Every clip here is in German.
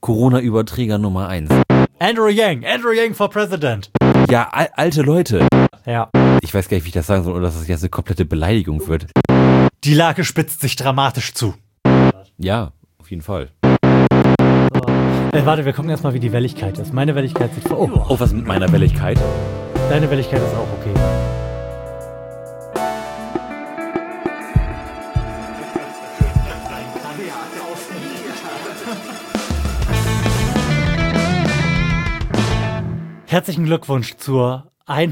Corona-Überträger Nummer 1. Andrew Yang for President. Ja, alte Leute. Ja. Ich weiß gar nicht, wie ich das sagen soll, oder dass das jetzt eine komplette Beleidigung wird. Die Lage spitzt sich dramatisch zu. Ja, auf jeden Fall. Warte, wir gucken erstmal, wie die Welligkeit ist. Meine Welligkeit sieht vor. Oh, was mit meiner Welligkeit? Deine Welligkeit ist auch okay. Herzlichen Glückwunsch zur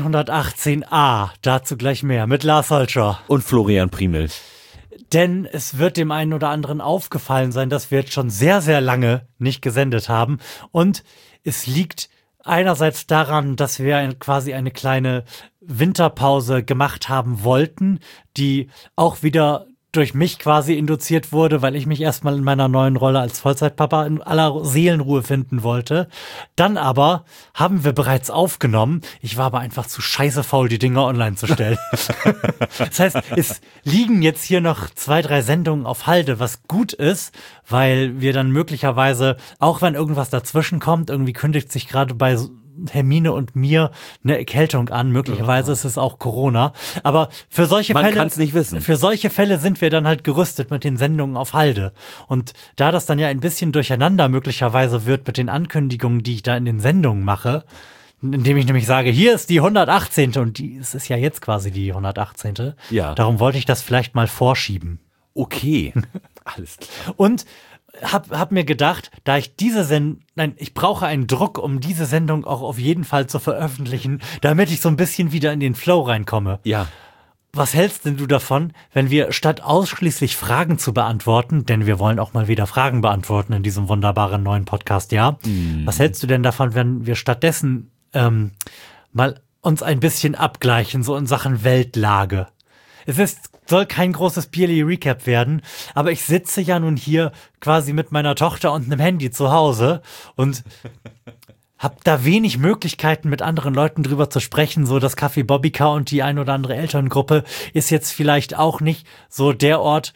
118a. Dazu gleich mehr mit Lars Holscher. Und Florian Primel. Denn es wird dem einen oder anderen aufgefallen sein, dass wir jetzt schon sehr, sehr lange nicht gesendet haben. Und es liegt einerseits daran, dass wir quasi eine kleine Winterpause gemacht haben wollten, die auch wieder durch mich quasi induziert wurde, weil ich mich erstmal in meiner neuen Rolle als Vollzeitpapa in aller Seelenruhe finden wollte. Dann aber haben wir bereits aufgenommen. Ich war aber einfach zu scheiße faul, die Dinger online zu stellen. Das heißt, es liegen jetzt hier noch 2, 3 Sendungen auf Halde, was gut ist, weil wir dann möglicherweise, auch wenn irgendwas dazwischen kommt, irgendwie kündigt sich gerade bei Hermine und mir eine Erkältung an. Möglicherweise ist es auch Corona. Aber für solche Man Fälle, kann's nicht wissen. Für solche Fälle sind wir dann halt gerüstet mit den Sendungen auf Halde. Und da das dann ja ein bisschen durcheinander möglicherweise wird mit den Ankündigungen, die ich da in den Sendungen mache, indem ich nämlich sage, hier ist die 118. und es ist ja jetzt quasi die 118. Ja. Darum wollte ich das vielleicht mal vorschieben. Okay. Alles klar. Und hab mir gedacht, da ich ich brauche einen Druck, um diese Sendung auch auf jeden Fall zu veröffentlichen, damit ich so ein bisschen wieder in den Flow reinkomme. Ja. Was hältst denn du davon, wenn wir statt ausschließlich Fragen zu beantworten, denn wir wollen auch mal wieder Fragen beantworten in diesem wunderbaren neuen Podcast, ja? Was hältst du denn davon, wenn wir stattdessen mal uns ein bisschen abgleichen, so in Sachen Weltlage? Soll kein großes Bierli-Recap werden, aber ich sitze ja nun hier quasi mit meiner Tochter und einem Handy zu Hause und habe da wenig Möglichkeiten, mit anderen Leuten drüber zu sprechen. So das Café Bobbycar und die ein oder andere Elterngruppe ist jetzt vielleicht auch nicht so der Ort,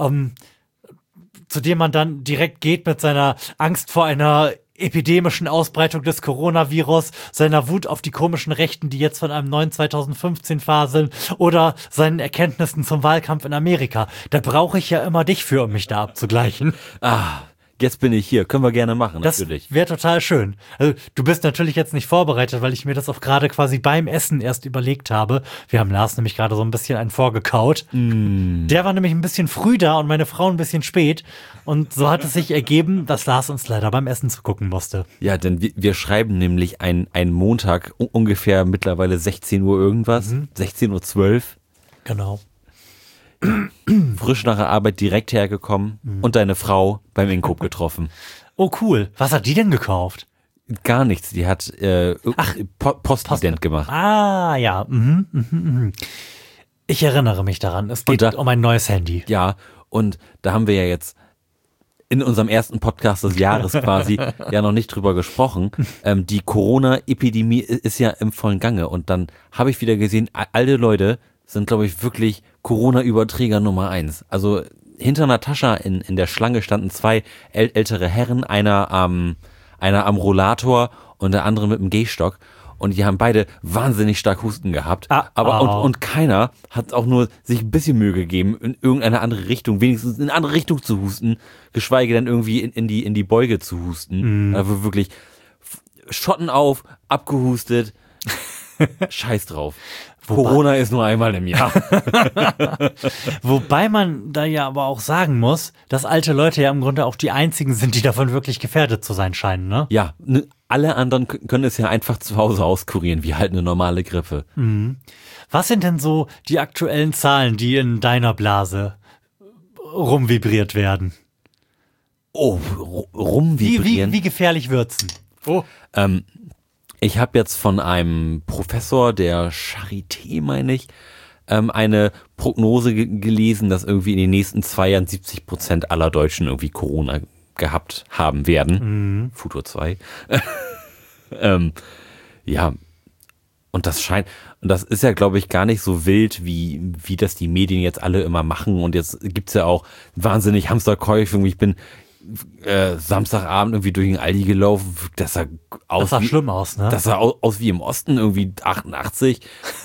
zu dem man dann direkt geht mit seiner Angst vor einer epidemischen Ausbreitung des Coronavirus, seiner Wut auf die komischen Rechten, die jetzt von einem neuen 2015 faseln, oder seinen Erkenntnissen zum Wahlkampf in Amerika. Da brauche ich ja immer dich für, um mich da abzugleichen. Jetzt bin ich hier. Können wir gerne machen, Das natürlich. wäre total schön. Also, du bist natürlich jetzt nicht vorbereitet, weil ich mir das auch gerade quasi beim Essen erst überlegt habe. Wir haben Lars nämlich gerade so ein bisschen einen vorgekaut. Der war nämlich ein bisschen früh da und meine Frau ein bisschen spät. Und so hat es sich ergeben, dass Lars uns leider beim Essen zugucken musste. Ja, denn wir schreiben nämlich einen Montag, ungefähr mittlerweile 16 Uhr irgendwas, 16:12 Uhr. Genau. Frisch nach der Arbeit direkt hergekommen und deine Frau beim Inkoop getroffen. Oh, cool. Was hat die denn gekauft? Gar nichts. Die hat Postident gemacht. Ah, ja. Ich erinnere mich daran. Es geht um ein neues Handy. Ja, und da haben wir ja jetzt in unserem ersten Podcast des Jahres quasi ja noch nicht drüber gesprochen. Die Corona-Epidemie ist ja im vollen Gange. Und dann habe ich wieder gesehen, alte Leute sind, glaube ich, wirklich Corona-Überträger Nummer 1. Also hinter Natascha in der Schlange standen 2 ältere Herren, einer am Rollator und der andere mit dem Gehstock. Und die haben beide wahnsinnig stark Husten gehabt. Und keiner hat auch nur sich ein bisschen Mühe gegeben, in irgendeine andere Richtung, wenigstens in eine andere Richtung zu husten, geschweige denn irgendwie in die Beuge zu husten. Also wirklich Schotten auf, abgehustet. Scheiß drauf. Corona ist nur einmal im Jahr. Wobei man da ja aber auch sagen muss, dass alte Leute ja im Grunde auch die einzigen sind, die davon wirklich gefährdet zu sein scheinen, ne? Ja, alle anderen können es ja einfach zu Hause auskurieren, wie halt eine normale Grippe. Was sind denn so die aktuellen Zahlen, die in deiner Blase rumvibriert werden? Oh, rumvibrieren? Wie gefährlich wird's denn? Oh. Ich habe jetzt von einem Professor der Charité, meine ich, eine Prognose gelesen, dass irgendwie in den nächsten 2 Jahren 70% aller Deutschen irgendwie Corona gehabt haben werden. Futur 2. Ja, und das ist ja, glaube ich, gar nicht so wild, wie das die Medien jetzt alle immer machen. Und jetzt gibt's ja auch wahnsinnig Hamsterkäufe. Ich bin Samstagabend irgendwie durch den Aldi gelaufen, das sah schlimm aus, ne? Das sah aus wie im Osten, irgendwie 88.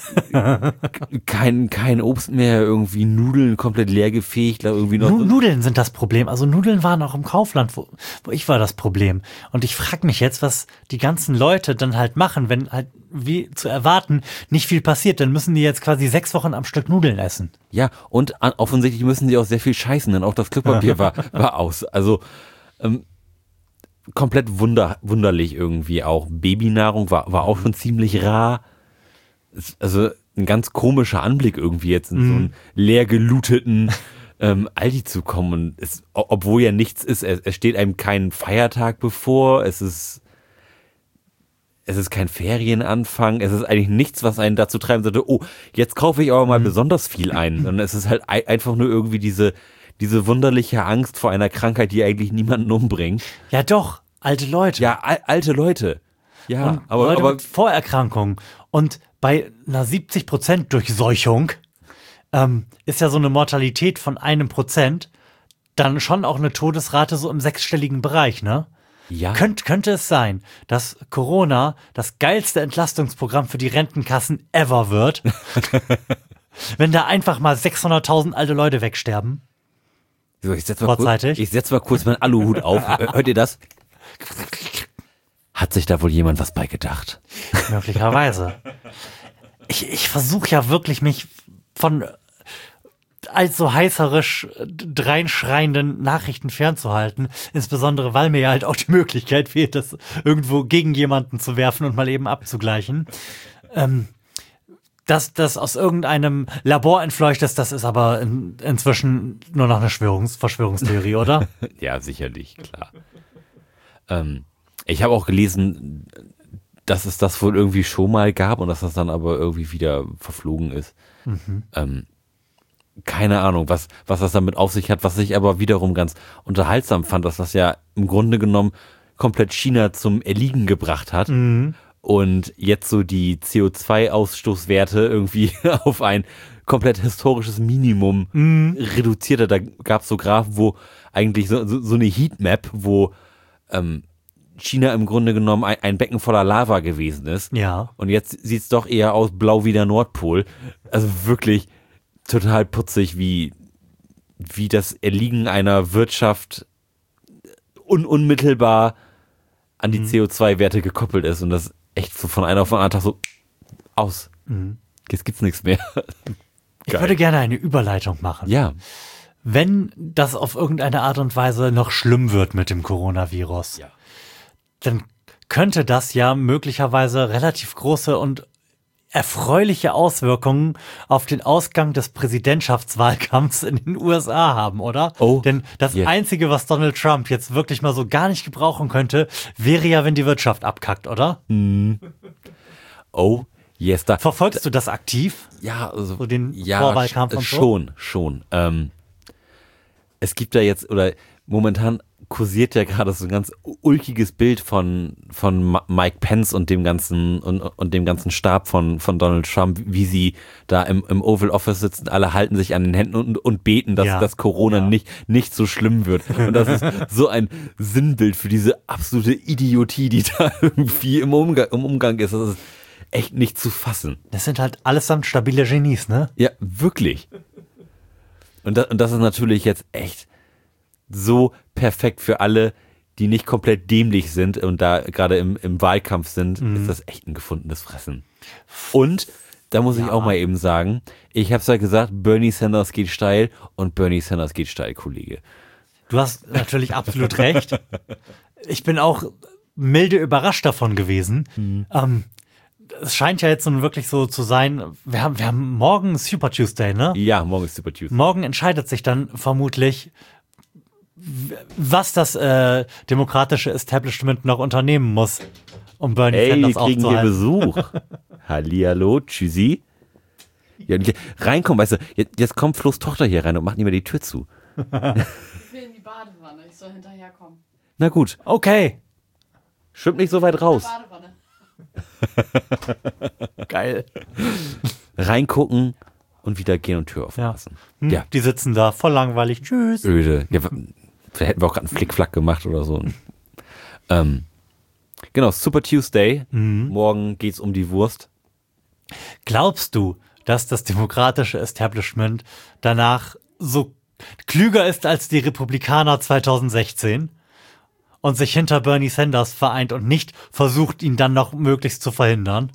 kein Obst mehr, irgendwie Nudeln komplett leer gefegt, irgendwie noch. Nudeln sind das Problem. Also Nudeln waren auch im Kaufland, wo ich war das Problem. Und ich frage mich jetzt, was die ganzen Leute dann halt machen, wenn halt, wie zu erwarten, nicht viel passiert. Dann müssen die jetzt quasi 6 Wochen am Stück Nudeln essen. Ja, und offensichtlich müssen die auch sehr viel scheißen, denn auch das Klopapier war aus. Also komplett wunderlich irgendwie auch. Babynahrung war auch schon ziemlich rar. Also ein ganz komischer Anblick irgendwie jetzt in so einen leer geluteten Aldi zu kommen. Und obwohl ja nichts ist, es steht einem kein Feiertag bevor, es ist kein Ferienanfang, es ist eigentlich nichts, was einen dazu treiben sollte, oh, jetzt kaufe ich aber mal besonders viel ein. Sondern es ist halt einfach nur irgendwie diese wunderliche Angst vor einer Krankheit, die eigentlich niemanden umbringt. Ja doch, alte Leute. Ja, alte Leute. Ja, und aber mit Vorerkrankungen. Und bei einer 70% Durchseuchung ist ja so eine Mortalität von 1% dann schon auch eine Todesrate so im 6-stelligen Bereich, ne? Ja. Könnte es sein, dass Corona das geilste Entlastungsprogramm für die Rentenkassen ever wird? Wenn da einfach mal 600.000 alte Leute wegsterben? So, ich setze mal kurz meinen Aluhut auf. Hört ihr das? Hat sich da wohl jemand was bei gedacht? Möglicherweise. Ich versuche ja wirklich, mich von allzu heißerisch dreinschreienden Nachrichten fernzuhalten. Insbesondere, weil mir ja halt auch die Möglichkeit fehlt, das irgendwo gegen jemanden zu werfen und mal eben abzugleichen. Dass das aus irgendeinem Labor entfleucht ist, das ist aber inzwischen nur noch eine Verschwörungstheorie, oder? Ja, sicherlich, klar. Ich habe auch gelesen, dass es das wohl irgendwie schon mal gab und dass das dann aber irgendwie wieder verflogen ist. Keine Ahnung, was das damit auf sich hat, was ich aber wiederum ganz unterhaltsam fand, dass das ja im Grunde genommen komplett China zum Erliegen gebracht hat. Und jetzt so die CO2-Ausstoßwerte irgendwie auf ein komplett historisches Minimum reduziert hat. Da gab es so Graphen, wo eigentlich so eine Heatmap, wo China im Grunde genommen ein Becken voller Lava gewesen ist. Ja. Und jetzt sieht es doch eher aus blau wie der Nordpol. Also wirklich total putzig, wie das Erliegen einer Wirtschaft unmittelbar an die CO2-Werte gekoppelt ist. Und das echt so von einem auf den anderen Tag so aus. Jetzt gibt's nichts mehr. Ich würde gerne eine Überleitung machen. Ja. Wenn das auf irgendeine Art und Weise noch schlimm wird mit dem Coronavirus, dann könnte das ja möglicherweise relativ große und erfreuliche Auswirkungen auf den Ausgang des Präsidentschaftswahlkampfs in den USA haben, oder? Oh, denn das Einzige, was Donald Trump jetzt wirklich mal so gar nicht gebrauchen könnte, wäre ja, wenn die Wirtschaft abkackt, oder? Oh, yes. Verfolgst du das aktiv? Ja, also so den Vorwahlkampf und so? Schon. Es gibt da jetzt, oder momentan kursiert ja gerade so ein ganz ulkiges Bild von Mike Pence und dem ganzen und dem ganzen Stab von Donald Trump, wie sie da im Oval Office sitzen, alle halten sich an den Händen und beten, dass Corona nicht so schlimm wird. Und das ist so ein Sinnbild für diese absolute Idiotie, die da irgendwie im Umgang ist. Das ist echt nicht zu fassen. Das sind halt allesamt stabile Genies, ne? Ja, wirklich. Und das ist natürlich jetzt echt so perfekt für alle, die nicht komplett dämlich sind und da gerade im Wahlkampf sind, ist das echt ein gefundenes Fressen. Und da muss ich auch mal eben sagen, ich habe es ja gesagt, Bernie Sanders geht steil und Bernie Sanders geht steil, Kollege. Du hast natürlich absolut recht. Ich bin auch milde überrascht davon gewesen. Es scheint ja jetzt nun wirklich so zu sein, wir haben morgen Super Tuesday, ne? Ja, morgen ist Super Tuesday. Morgen entscheidet sich dann vermutlich, was das demokratische Establishment noch unternehmen muss, um Bernie Sanders aufzuhalten. Wir kriegen hier Besuch. Hallihallo, tschüssi. Ja, reinkommen, weißt du, jetzt kommt Flo's Tochter hier rein und macht nicht mehr die Tür zu. Ich will in die Badewanne, ich soll hinterherkommen. Na gut. Okay. Schwimmt nicht so weit raus. Badewanne. Geil. Reingucken und wieder gehen und Tür auflassen. Die sitzen da, voll langweilig. Tschüss. Öde. Ja, Vielleicht hätten wir auch gerade einen Flickflack gemacht oder so. Genau, Super Tuesday. Morgen geht's um die Wurst. Glaubst du, dass das demokratische Establishment danach so klüger ist als die Republikaner 2016 und sich hinter Bernie Sanders vereint und nicht versucht, ihn dann noch möglichst zu verhindern?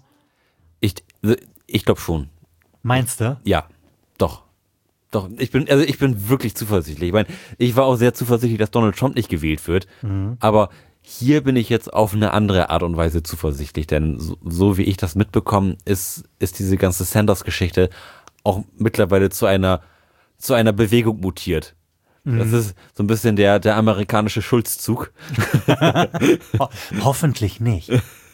Ich glaube schon. Meinst du? Ja, doch. Doch, ich bin wirklich zuversichtlich. Ich meine, ich war auch sehr zuversichtlich, dass Donald Trump nicht gewählt wird. Aber hier bin ich jetzt auf eine andere Art und Weise zuversichtlich, denn so wie ich das mitbekomme, ist diese ganze Sanders-Geschichte auch mittlerweile zu einer Bewegung mutiert. Das ist so ein bisschen der amerikanische Schulzzug. Hoffentlich nicht.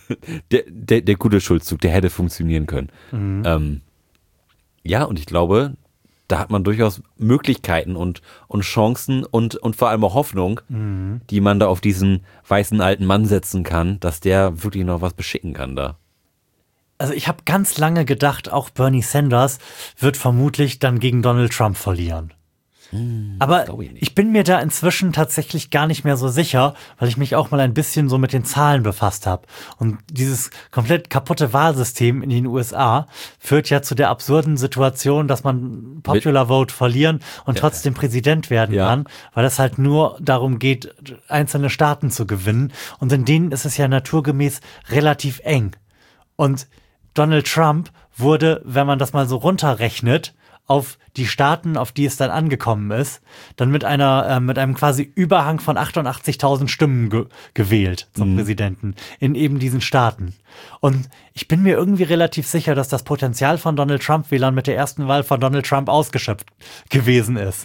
Der gute Schulzzug, der hätte funktionieren können. Ja, und ich glaube, da hat man durchaus Möglichkeiten und Chancen und vor allem auch Hoffnung, die man da auf diesen weißen alten Mann setzen kann, dass der wirklich noch was beschicken kann da. Also ich habe ganz lange gedacht, auch Bernie Sanders wird vermutlich dann gegen Donald Trump verlieren. Aber ich bin mir da inzwischen tatsächlich gar nicht mehr so sicher, weil ich mich auch mal ein bisschen so mit den Zahlen befasst habe. Und dieses komplett kaputte Wahlsystem in den USA führt ja zu der absurden Situation, dass man Popular Vote verlieren und trotzdem Präsident werden kann, weil es halt nur darum geht, einzelne Staaten zu gewinnen. Und in denen ist es ja naturgemäß relativ eng. Und Donald Trump wurde, wenn man das mal so runterrechnet, auf die Staaten, auf die es dann angekommen ist, dann mit einem quasi Überhang von 88.000 Stimmen gewählt zum Präsidenten in eben diesen Staaten. Und ich bin mir irgendwie relativ sicher, dass das Potenzial von Donald Trump-Wählern mit der ersten Wahl von Donald Trump ausgeschöpft gewesen ist.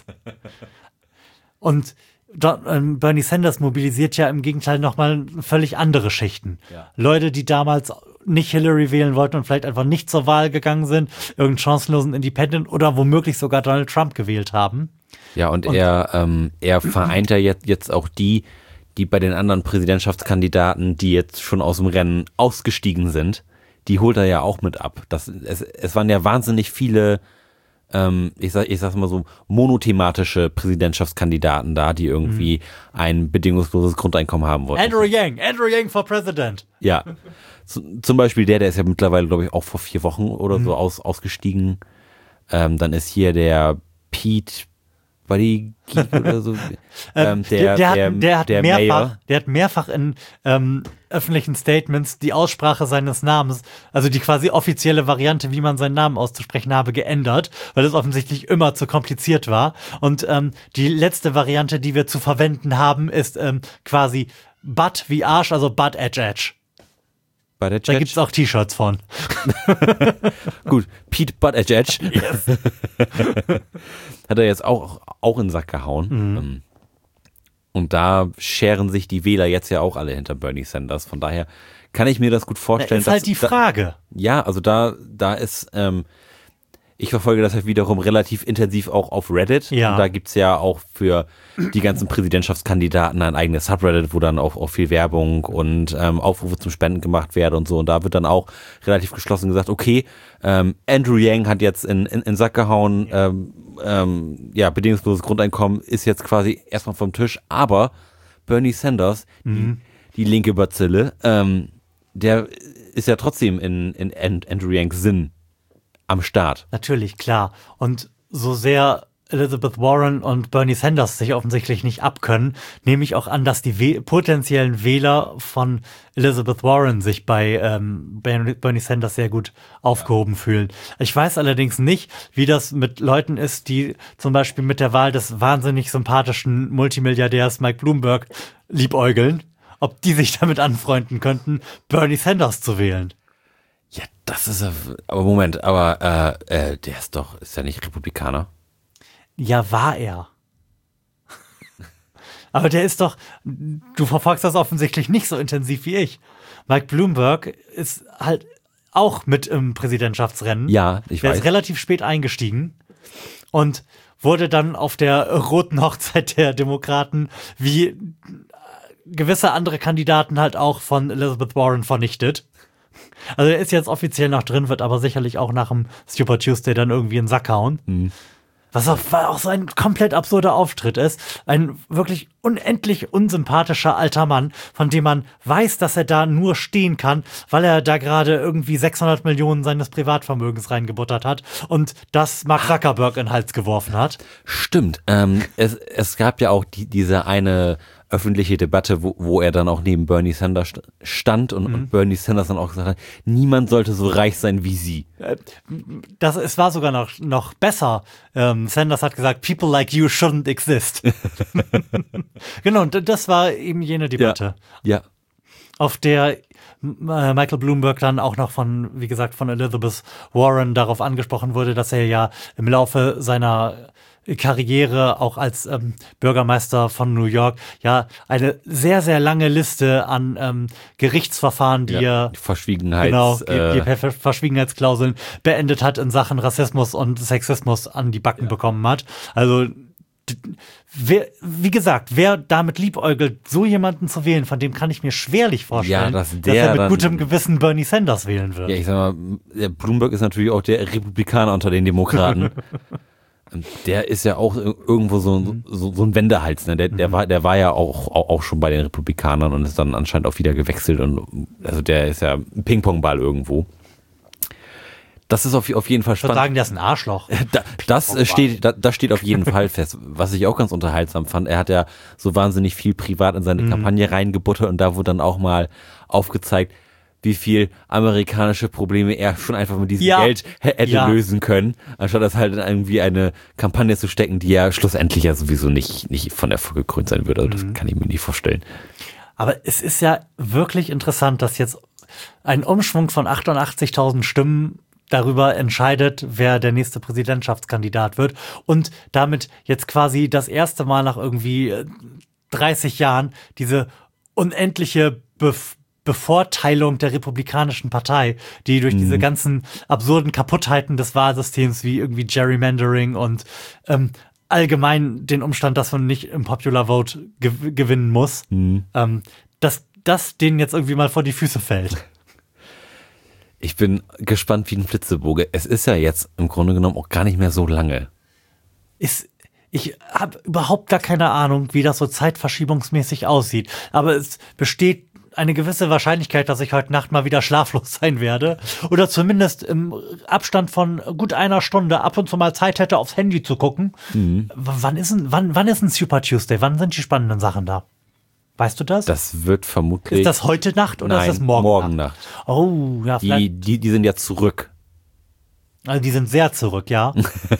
Und Bernie Sanders mobilisiert ja im Gegenteil nochmal völlig andere Schichten. Ja. Leute, die damals nicht Hillary wählen wollten und vielleicht einfach nicht zur Wahl gegangen sind, irgendeinen chancenlosen Independent oder womöglich sogar Donald Trump gewählt haben. Ja, und er vereint ja jetzt auch die bei den anderen Präsidentschaftskandidaten, die jetzt schon aus dem Rennen ausgestiegen sind, die holt er ja auch mit ab. Es waren ja wahnsinnig viele ich sag's mal so, monothematische Präsidentschaftskandidaten da, die irgendwie ein bedingungsloses Grundeinkommen haben wollten. Andrew Yang for President. Ja, zum Beispiel der ist ja mittlerweile, glaube ich, auch vor 4 Wochen oder so ausgestiegen. Dann ist hier der Pete Buttigieg oder so. Der hat mehrfach in öffentlichen Statements die Aussprache seines Namens, also die quasi offizielle Variante, wie man seinen Namen auszusprechen habe, geändert, weil es offensichtlich immer zu kompliziert war. Und die letzte Variante, die wir zu verwenden haben, ist quasi Butt wie Arsch, also Butt Edge. Da gibt's auch T-Shirts von. Gut, Pete Buttigieg. Yes. Hat er jetzt auch in den Sack gehauen. Und da scheren sich die Wähler jetzt ja auch alle hinter Bernie Sanders. Von daher kann ich mir das gut vorstellen. Das ist halt die Frage. Ja, also da ist, ich verfolge das halt wiederum relativ intensiv auch auf Reddit. Ja. Und da gibt's ja auch für die ganzen Präsidentschaftskandidaten ein eigenes Subreddit, wo dann auch viel Werbung und Aufrufe zum Spenden gemacht werden und so. Und da wird dann auch relativ geschlossen gesagt, okay, Andrew Yang hat jetzt in den Sack gehauen, bedingungsloses Grundeinkommen ist jetzt quasi erstmal vom Tisch, aber Bernie Sanders, die linke Bazille, der ist ja trotzdem in Andrew Yangs Sinn am Start. Natürlich, klar. Und so sehr Elizabeth Warren und Bernie Sanders sich offensichtlich nicht abkönnen, nehme ich auch an, dass die potenziellen Wähler von Elizabeth Warren sich bei Bernie Sanders sehr gut aufgehoben fühlen. Ich weiß allerdings nicht, wie das mit Leuten ist, die zum Beispiel mit der Wahl des wahnsinnig sympathischen Multimilliardärs Mike Bloomberg liebäugeln, ob die sich damit anfreunden könnten, Bernie Sanders zu wählen. Ja, das ist aber Moment, der ist ja nicht Republikaner. Ja, war er. Aber der ist doch, du verfolgst das offensichtlich nicht so intensiv wie ich. Mike Bloomberg ist halt auch mit im Präsidentschaftsrennen. Ja, ich weiß. Der ist relativ spät eingestiegen und wurde dann auf der roten Hochzeit der Demokraten wie gewisse andere Kandidaten halt auch von Elizabeth Warren vernichtet. Also er ist jetzt offiziell noch drin, wird aber sicherlich auch nach dem Super Tuesday dann irgendwie in den Sack hauen. Was auch so ein komplett absurder Auftritt ist. Ein wirklich unendlich unsympathischer alter Mann, von dem man weiß, dass er da nur stehen kann, weil er da gerade irgendwie 600 Millionen seines Privatvermögens reingebuttert hat und das Mark Zuckerberg in den Hals geworfen hat. Stimmt. Es gab ja auch diese eine öffentliche Debatte, wo er dann auch neben Bernie Sanders stand und Bernie Sanders dann auch gesagt hat, niemand sollte so reich sein wie sie. Es war sogar noch besser. Sanders hat gesagt, people like you shouldn't exist. Genau, und das war eben jene Debatte. Ja. Auf der Michael Bloomberg dann auch noch von Elizabeth Warren darauf angesprochen wurde, dass er ja im Laufe seiner Karriere auch als Bürgermeister von New York ja eine sehr, sehr lange Liste an Gerichtsverfahren, die er Verschwiegenheitsklauseln beendet hat in Sachen Rassismus und Sexismus an die Backen bekommen hat. Also wie gesagt, wer damit liebäugelt, so jemanden zu wählen, von dem kann ich mir schwerlich vorstellen, dass er mit gutem Gewissen Bernie Sanders wählen wird. Ja, ich sag mal, der Bloomberg ist natürlich auch der Republikaner unter den Demokraten. Der ist ja auch irgendwo so ein Wendehals, ne? Der war ja auch schon bei den Republikanern und ist dann anscheinend auch wieder gewechselt und also der ist ja ein Ping-Pong-Ball irgendwo. Das ist auf jeden Fall spannend. Ich würde sagen, der ist ein Arschloch. Das steht auf jeden Fall fest. Was ich auch ganz unterhaltsam fand, er hat ja so wahnsinnig viel privat in seine Kampagne reingebuttert und da wurde dann auch mal aufgezeigt, wie viel amerikanische Probleme er schon einfach mit diesem Geld hätte lösen können, anstatt das halt in irgendwie eine Kampagne zu stecken, die ja schlussendlich ja sowieso nicht von Erfolg gekrönt sein würde. Also das kann ich mir nicht vorstellen. Aber es ist ja wirklich interessant, dass jetzt ein Umschwung von 88.000 Stimmen darüber entscheidet, wer der nächste Präsidentschaftskandidat wird und damit jetzt quasi das erste Mal nach irgendwie 30 Jahren diese unendliche Bevorteilung der Republikanischen Partei, die durch diese ganzen absurden Kaputtheiten des Wahlsystems wie irgendwie Gerrymandering und allgemein den Umstand, dass man nicht im Popular Vote gewinnen muss, dass das denen jetzt irgendwie mal vor die Füße fällt. Ich bin gespannt wie ein Flitzeboge. Es ist ja jetzt im Grunde genommen auch gar nicht mehr so lange. Ich habe überhaupt gar keine Ahnung, wie das so zeitverschiebungsmäßig aussieht. Aber es besteht eine gewisse Wahrscheinlichkeit, dass ich heute Nacht mal wieder schlaflos sein werde. Oder zumindest im Abstand von gut einer Stunde ab und zu mal Zeit hätte, aufs Handy zu gucken. Wann ist ein Super Tuesday? Wann sind die spannenden Sachen da? Weißt du das? Das wird vermutlich... Ist das heute Nacht oder ist das morgen Nacht? Oh, ja, vielleicht. Die sind ja zurück. Also die sind sehr zurück, ja.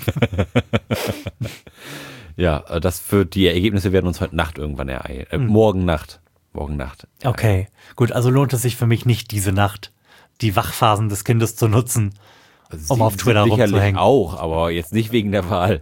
Ja, die Ergebnisse werden uns heute Nacht irgendwann ereilen. Morgen Nacht. Okay, gut, also lohnt es sich für mich nicht, diese Nacht die Wachphasen des Kindes zu nutzen, um auf Twitter rumzuhängen. Auch, aber jetzt nicht wegen der Wahl.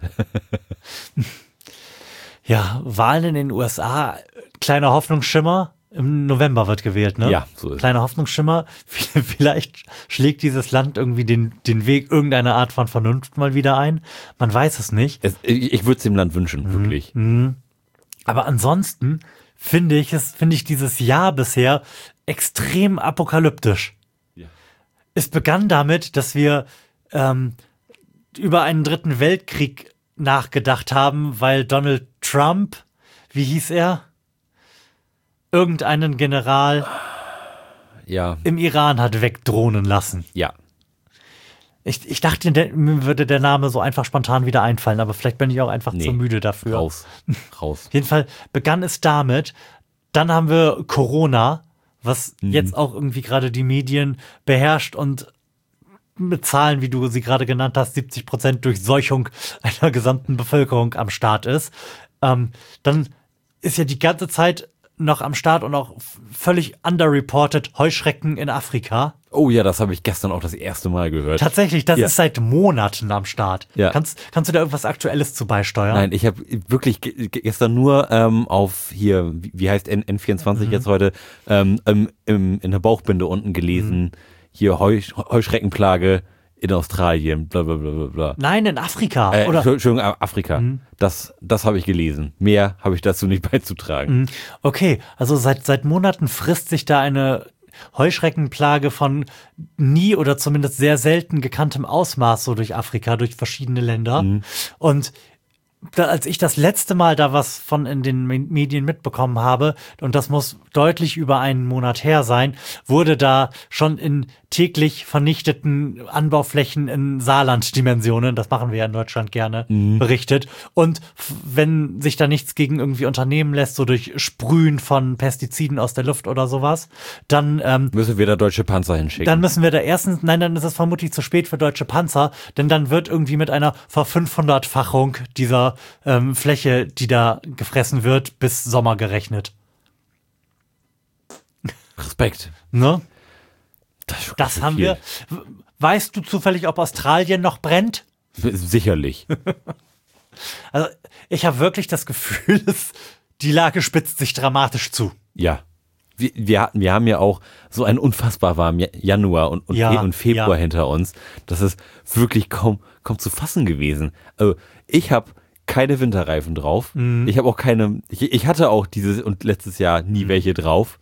Ja, Wahlen in den USA, kleiner Hoffnungsschimmer, im November wird gewählt, ne? Ja, so ist es. Kleiner Hoffnungsschimmer, vielleicht schlägt dieses Land irgendwie den Weg irgendeiner Art von Vernunft mal wieder ein. Man weiß es nicht. Ich würde es dem Land wünschen, wirklich. Aber ansonsten finde ich dieses Jahr bisher extrem apokalyptisch. Ja. Es begann damit, dass wir über einen dritten Weltkrieg nachgedacht haben, weil Donald Trump, wie hieß er? Irgendeinen General im Iran hat wegdrohnen lassen. Ja. Ich dachte, mir würde der Name so einfach spontan wieder einfallen, aber vielleicht bin ich auch einfach zu müde dafür. Raus. Auf jeden Fall begann es damit. Dann haben wir Corona, was jetzt auch irgendwie gerade die Medien beherrscht und mit Zahlen, wie du sie gerade genannt hast, 70% Durchseuchung einer gesamten Bevölkerung am Start ist. Dann ist ja die ganze Zeit noch am Start und auch völlig underreported Heuschrecken in Afrika. Oh ja, das habe ich gestern auch das erste Mal gehört. Tatsächlich, das ist seit Monaten am Start. Ja. Kannst du da irgendwas Aktuelles zu beisteuern? Nein, ich habe wirklich gestern nur auf hier, wie heißt N24 jetzt heute, in der Bauchbinde unten gelesen, hier Heuschreckenplage in Australien, bla bla bla bla bla. Nein, in Afrika. Oder? Entschuldigung, Afrika. Das habe ich gelesen. Mehr habe ich dazu nicht beizutragen. Okay, also seit Monaten frisst sich da eine Heuschreckenplage von nie oder zumindest sehr selten gekanntem Ausmaß so durch Afrika, durch verschiedene Länder. Und als ich das letzte Mal da was von in den Medien mitbekommen habe, und das muss deutlich über einen Monat her sein, wurde da schon in täglich vernichteten Anbauflächen in Saarland-Dimensionen, das machen wir ja in Deutschland gerne, berichtet. Und wenn sich da nichts gegen irgendwie unternehmen lässt, so durch Sprühen von Pestiziden aus der Luft oder sowas, dann müssen wir da deutsche Panzer hinschicken. Dann müssen wir da erstens, nein, dann ist es vermutlich zu spät für deutsche Panzer, denn dann wird irgendwie mit einer Ver-500-fachung dieser Fläche, die da gefressen wird, bis Sommer gerechnet. Respekt. Ne? Das haben wir. Weißt du zufällig, ob Australien noch brennt? Sicherlich. Also ich habe wirklich das Gefühl, die Lage spitzt sich dramatisch zu. Ja. Wir haben ja auch so einen unfassbar warmen Januar und Februar hinter uns. Das ist wirklich kaum zu fassen gewesen. Also ich habe keine Winterreifen drauf. Ich habe auch keine, ich hatte auch dieses und letztes Jahr nie welche drauf.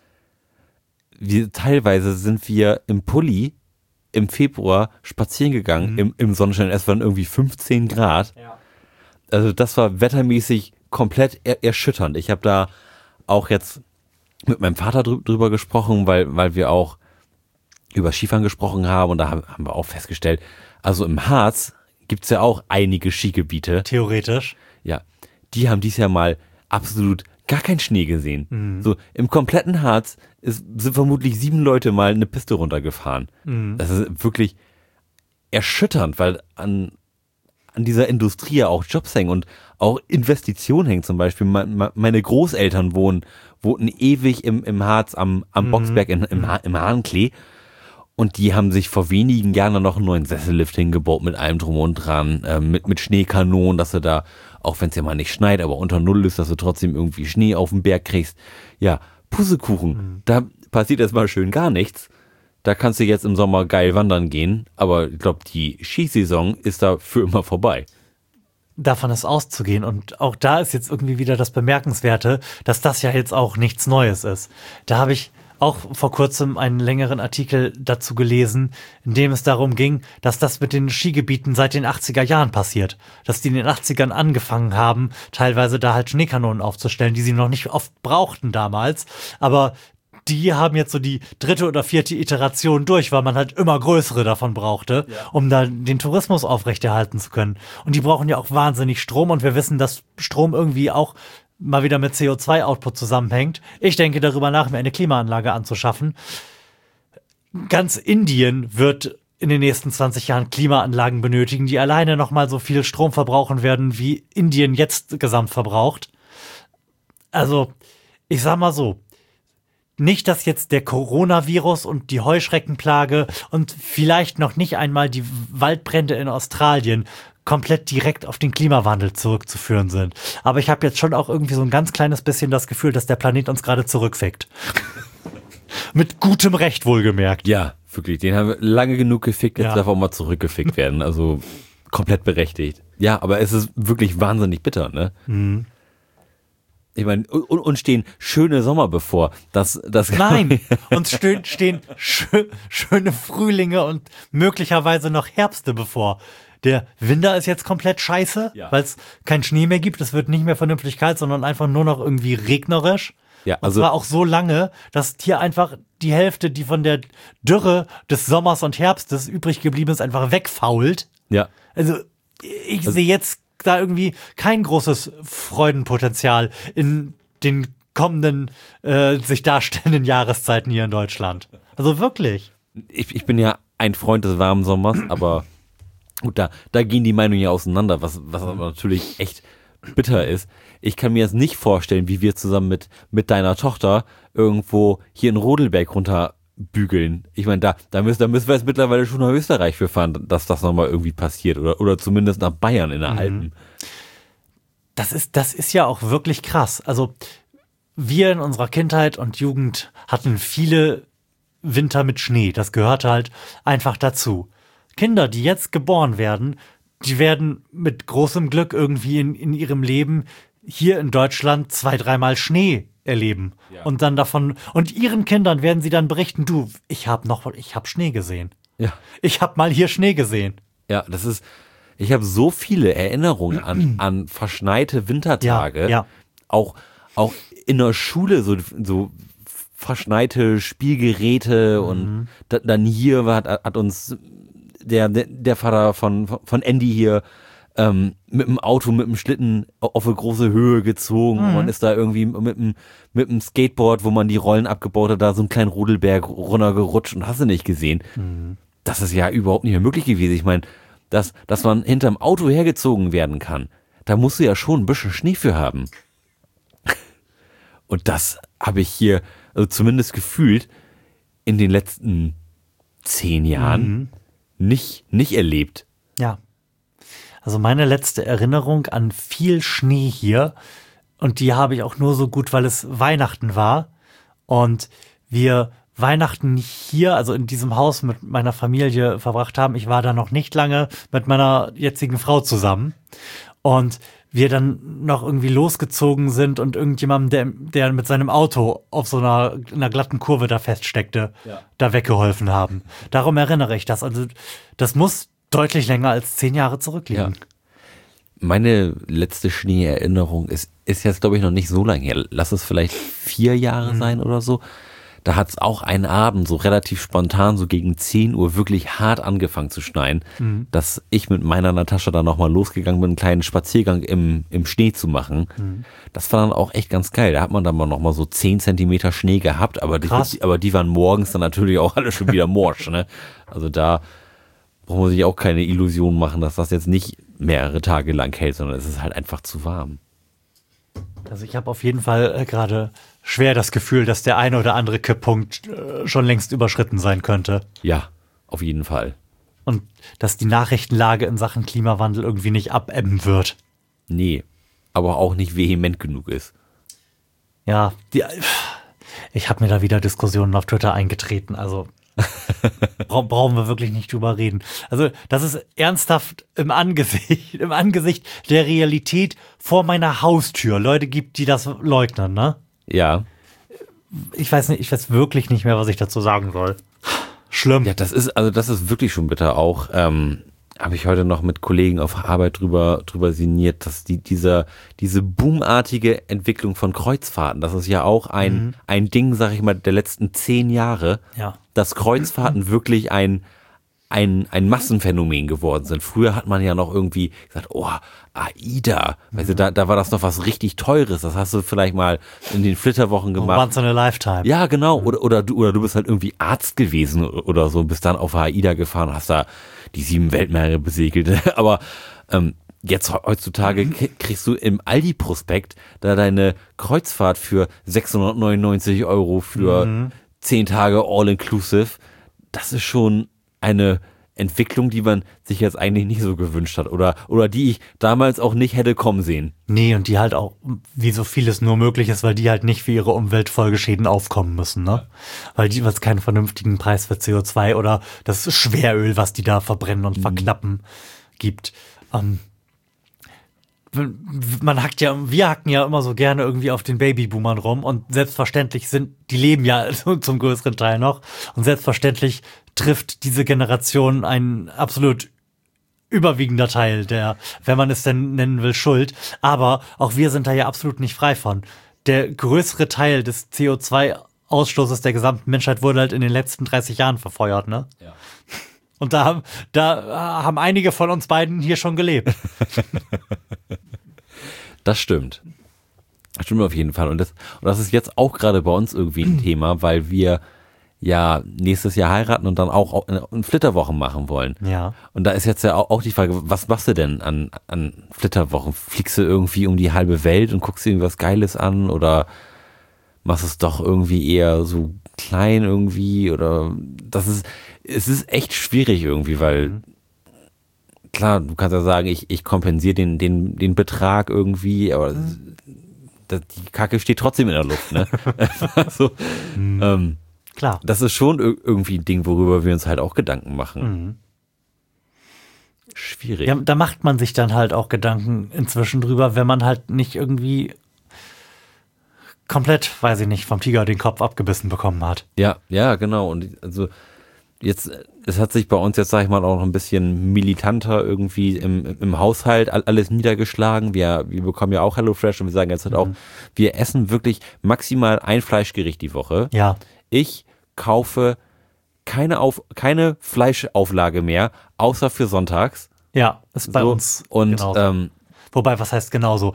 Teilweise sind wir im Pulli im Februar spazieren gegangen, im Sonnenschein. Es waren irgendwie 15 Grad. Ja. Also das war wettermäßig komplett erschütternd. Ich habe da auch jetzt mit meinem Vater drüber gesprochen, weil wir auch über Skifahren gesprochen haben und da haben wir auch festgestellt, also im Harz gibt es ja auch einige Skigebiete. Theoretisch. Ja, die haben dieses Jahr mal absolut gar keinen Schnee gesehen. So im kompletten Harz sind vermutlich 7 Leute mal eine Piste runtergefahren. Das ist wirklich erschütternd, weil an dieser Industrie ja auch Jobs hängen und auch Investitionen hängen. Zum Beispiel meine Großeltern wohnten ewig im Harz am Boxberg im Hahnklee. Und die haben sich vor wenigen Jahren dann noch einen neuen Sessellift hingebaut mit allem drum und dran, mit Schneekanonen, dass du da, auch wenn es ja mal nicht schneit, aber unter Null ist, dass du trotzdem irgendwie Schnee auf den Berg kriegst. Ja, Pussekuchen, da passiert erstmal schön gar nichts. Da kannst du jetzt im Sommer geil wandern gehen, aber ich glaube, die Skisaison ist da für immer vorbei. Davon ist auszugehen. Und auch da ist jetzt irgendwie wieder das Bemerkenswerte, dass das ja jetzt auch nichts Neues ist. Da habe ich auch vor kurzem einen längeren Artikel dazu gelesen, in dem es darum ging, dass das mit den Skigebieten seit den 80er Jahren passiert. Dass die in den 80ern angefangen haben, teilweise da halt Schneekanonen aufzustellen, die sie noch nicht oft brauchten damals. Aber die haben jetzt so die 3. oder 4. Iteration durch, weil man halt immer größere davon brauchte, um da den Tourismus aufrechterhalten zu können. Und die brauchen ja auch wahnsinnig Strom und wir wissen, dass Strom irgendwie auch mal wieder mit CO2-Output zusammenhängt. Ich denke darüber nach, mir eine Klimaanlage anzuschaffen. Ganz Indien wird in den nächsten 20 Jahren Klimaanlagen benötigen, die alleine nochmal so viel Strom verbrauchen werden, wie Indien jetzt gesamt verbraucht. Also, ich sag mal so, nicht, dass jetzt der Coronavirus und die Heuschreckenplage und vielleicht noch nicht einmal die Waldbrände in Australien komplett direkt auf den Klimawandel zurückzuführen sind. Aber ich habe jetzt schon auch irgendwie so ein ganz kleines bisschen das Gefühl, dass der Planet uns gerade zurückfickt. Mit gutem Recht wohlgemerkt. Ja, wirklich. Den haben wir lange genug gefickt, jetzt darf auch mal zurückgefickt werden. Also komplett berechtigt. Ja, aber es ist wirklich wahnsinnig bitter, ne? Ich meine, uns stehen schöne Sommer bevor. Nein, uns stehen schöne Frühlinge und möglicherweise noch Herbste bevor. Der Winter ist jetzt komplett scheiße, weil es keinen Schnee mehr gibt. Es wird nicht mehr vernünftig kalt, sondern einfach nur noch irgendwie regnerisch. Ja, also und zwar auch so lange, dass hier einfach die Hälfte, die von der Dürre des Sommers und Herbstes übrig geblieben ist, einfach wegfault. Ja. Also ich sehe jetzt da irgendwie kein großes Freudenpotenzial in den kommenden sich darstellenden Jahreszeiten hier in Deutschland. Also wirklich. Ich bin ja ein Freund des warmen Sommers, aber gut, da gehen die Meinungen ja auseinander, was aber natürlich echt bitter ist. Ich kann mir jetzt nicht vorstellen, wie wir zusammen mit deiner Tochter irgendwo hier in Rodelberg runterbügeln. Ich meine, da müssen wir jetzt mittlerweile schon nach Österreich für fahren, dass das nochmal irgendwie passiert oder zumindest nach Bayern in den Alpen. Das ist ja auch wirklich krass. Also wir in unserer Kindheit und Jugend hatten viele Winter mit Schnee. Das gehörte halt einfach dazu. Kinder, die jetzt geboren werden, die werden mit großem Glück irgendwie in ihrem Leben hier in Deutschland 2-3 Mal Schnee erleben. Ja. Und dann und ihren Kindern werden sie dann berichten, du, ich hab Schnee gesehen. Ja. Ich hab mal hier Schnee gesehen. Ja, ich habe so viele Erinnerungen an verschneite Wintertage. Ja. Auch in der Schule so verschneite Spielgeräte und dann hier hat uns der Vater von Andy hier mit dem Auto, mit dem Schlitten auf eine große Höhe gezogen. Man ist da irgendwie mit dem Skateboard, wo man die Rollen abgebaut hat, da so einen kleinen Rodelberg runtergerutscht und hast du nicht gesehen. Das ist ja überhaupt nicht mehr möglich gewesen. Ich meine, dass man hinterm Auto hergezogen werden kann, da musst du ja schon ein bisschen Schnee für haben. Und das habe ich hier, also zumindest gefühlt, in den letzten 10 Jahren nicht erlebt. Ja. Also meine letzte Erinnerung an viel Schnee hier, und die habe ich auch nur so gut, weil es Weihnachten war und wir Weihnachten hier, also in diesem Haus mit meiner Familie verbracht haben. Ich war da noch nicht lange mit meiner jetzigen Frau zusammen und wir dann noch irgendwie losgezogen sind und irgendjemandem, der mit seinem Auto auf so einer glatten Kurve da feststeckte, da weggeholfen haben. Darum erinnere ich das. Also das muss deutlich länger als 10 Jahre zurückliegen. Ja. Meine letzte Schneeerinnerung ist jetzt, glaube ich, noch nicht so lange her. Lass es vielleicht 4 Jahre sein oder so. Da hat es auch einen Abend so relativ spontan, so gegen 10 Uhr wirklich hart angefangen zu schneien, dass ich mit meiner Natascha dann nochmal losgegangen bin, einen kleinen Spaziergang im Schnee zu machen. Das war dann auch echt ganz geil. Da hat man dann mal nochmal so 10 Zentimeter Schnee gehabt, aber die waren morgens dann natürlich auch alle schon wieder morsch. Ne? Also da braucht man sich auch keine Illusion machen, dass das jetzt nicht mehrere Tage lang hält, sondern es ist halt einfach zu warm. Also ich habe auf jeden Fall gerade schwer das Gefühl, dass der eine oder andere Kipppunkt schon längst überschritten sein könnte. Ja, auf jeden Fall. Und dass die Nachrichtenlage in Sachen Klimawandel irgendwie nicht abebben wird. Nee, aber auch nicht vehement genug ist. Ja, ich habe mir da wieder Diskussionen auf Twitter eingetreten, also brauchen wir wirklich nicht drüber reden. Also das ist ernsthaft im Angesicht der Realität vor meiner Haustür Leute gibt, die das leugnen, ne? Ja. Ich weiß wirklich nicht mehr, was ich dazu sagen soll. Schlimm. Ja, das ist wirklich schon bitter. Auch habe ich heute noch mit Kollegen auf Arbeit drüber sinniert, dass diese boomartige Entwicklung von Kreuzfahrten, das ist ja auch ein Ding, sag ich mal, der letzten 10 Jahre, dass Kreuzfahrten wirklich ein Massenphänomen geworden sind. Früher hat man ja noch irgendwie gesagt, oh, AIDA, weißt du, da war das noch was richtig Teures, das hast du vielleicht mal in den Flitterwochen gemacht. Once in a lifetime. Ja, genau, oder du bist halt irgendwie Arzt gewesen oder so, bist dann auf AIDA gefahren, hast da die 7 Weltmeere besegelt, aber jetzt heutzutage kriegst du im Aldi-Prospekt da deine Kreuzfahrt für 699 € für 10 Tage all-inclusive. Das ist schon eine Entwicklung, die man sich jetzt eigentlich nicht so gewünscht hat oder die ich damals auch nicht hätte kommen sehen. Nee, und die halt auch, wie so vieles nur möglich ist, weil die halt nicht für ihre Umweltfolgeschäden aufkommen müssen, ne? Weil es keinen vernünftigen Preis für CO2 oder das Schweröl, was die da verbrennen und verknappen, gibt. Wir hacken ja immer so gerne irgendwie auf den Babyboomern rum und selbstverständlich die leben ja zum größeren Teil noch und selbstverständlich trifft diese Generation ein absolut überwiegender Teil der, wenn man es denn nennen will, Schuld. Aber auch wir sind da ja absolut nicht frei von. Der größere Teil des CO2-Ausstoßes der gesamten Menschheit wurde halt in den letzten 30 Jahren verfeuert, ne? Ja. Und da haben einige von uns beiden hier schon gelebt. Das stimmt. Das stimmt auf jeden Fall. Und das ist jetzt auch gerade bei uns irgendwie ein Thema, weil wir ja nächstes Jahr heiraten und dann auch eine Flitterwochen machen wollen. Ja. Und da ist jetzt ja auch die Frage, was machst du denn an Flitterwochen? Fliegst du irgendwie um die halbe Welt und guckst dir irgendwas Geiles an oder machst es doch irgendwie eher so klein irgendwie oder es ist echt schwierig irgendwie, weil klar, du kannst ja sagen, ich kompensiere den Betrag irgendwie, aber die Kacke steht trotzdem in der Luft, ne? Also, klar. Das ist schon irgendwie ein Ding, worüber wir uns halt auch Gedanken machen. Schwierig. Ja, da macht man sich dann halt auch Gedanken inzwischen drüber, wenn man halt nicht irgendwie komplett, weiß ich nicht, vom Tiger den Kopf abgebissen bekommen hat. Ja, genau. Und also jetzt, es hat sich bei uns jetzt, sag ich mal, auch noch ein bisschen militanter irgendwie im Haushalt alles niedergeschlagen. Wir bekommen ja auch HelloFresh und wir sagen jetzt halt auch, wir essen wirklich maximal ein Fleischgericht die Woche. Ja. Ich kaufe keine Fleischauflage mehr, außer für sonntags. Ja, ist bei So, uns und genauso. Wobei, was heißt genauso?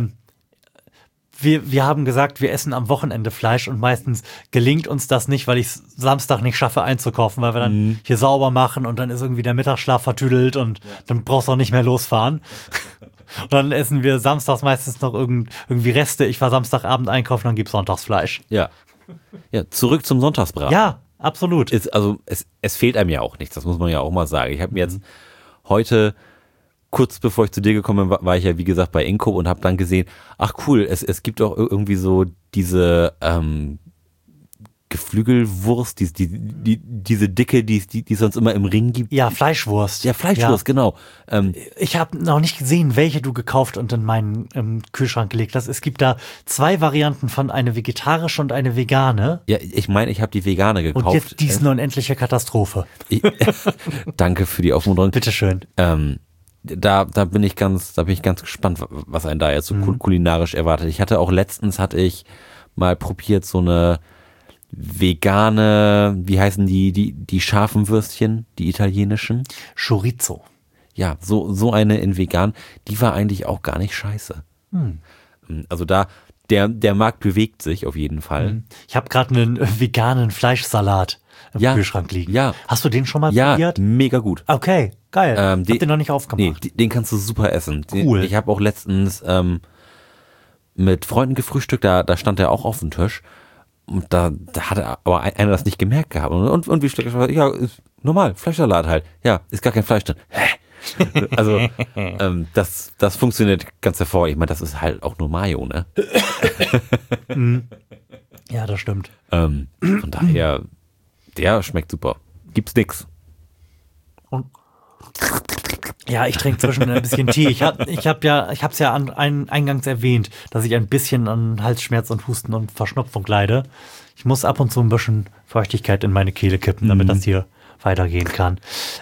Wir haben gesagt, wir essen am Wochenende Fleisch und meistens gelingt uns das nicht, weil ich es Samstag nicht schaffe einzukaufen, weil wir dann hier sauber machen und dann ist irgendwie der Mittagsschlaf vertüdelt und dann brauchst du auch nicht mehr losfahren. Und dann essen wir samstags meistens noch irgendwie Reste. Ich war Samstagabend einkaufen, dann gibt's Sonntagsfleisch. Ja, zurück zum Sonntagsbraten. Ja, absolut. Es fehlt einem ja auch nichts, das muss man ja auch mal sagen. Ich habe mir jetzt heute, kurz bevor ich zu dir gekommen bin, war ich ja wie gesagt bei Inko und habe dann gesehen, ach cool, es gibt auch irgendwie so diese Geflügelwurst, diese dicke, die es sonst immer im Ring gibt. Ja, Fleischwurst. Ja, Fleischwurst, genau. Ich habe noch nicht gesehen, welche du gekauft und in meinen Kühlschrank gelegt hast. Es gibt da 2 Varianten von, eine vegetarische und eine vegane. Ja, ich meine, ich habe die vegane gekauft. Und jetzt diese unendliche Katastrophe. Danke für die Aufmunterung. Bitteschön. Da bin ich ganz gespannt, was einen da jetzt so kulinarisch erwartet. Letztens hatte ich mal probiert, so eine vegane, wie heißen die scharfen Würstchen, die italienischen? Chorizo. Ja, so eine in vegan, die war eigentlich auch gar nicht scheiße. Also der Markt bewegt sich auf jeden Fall. Ich habe gerade einen veganen Fleischsalat im Kühlschrank liegen. Ja. Hast du den schon mal Ja, probiert? mega gut. Okay, geil. Hab den noch nicht aufgemacht. Nee, den kannst du super essen. Cool. Ich habe auch letztens mit Freunden gefrühstückt, da stand er auch auf dem Tisch. Und da hatte aber einer das nicht gemerkt gehabt. Und wie schlecht, ja, ist normal, Fleischsalat halt. Ja, ist gar kein Fleisch drin. Hä? Also, das funktioniert ganz hervor. Ich meine, das ist halt auch nur Mayo, ne? Ja, das stimmt. Von daher, der schmeckt super. Gibt's nix. Ja, ich trinke zwischen ein bisschen Tee. Ich hab's ja eingangs erwähnt, dass ich ein bisschen an Halsschmerz und Husten und Verschnupfung leide. Ich muss ab und zu ein bisschen Feuchtigkeit in meine Kehle kippen, damit das hier weitergehen kann.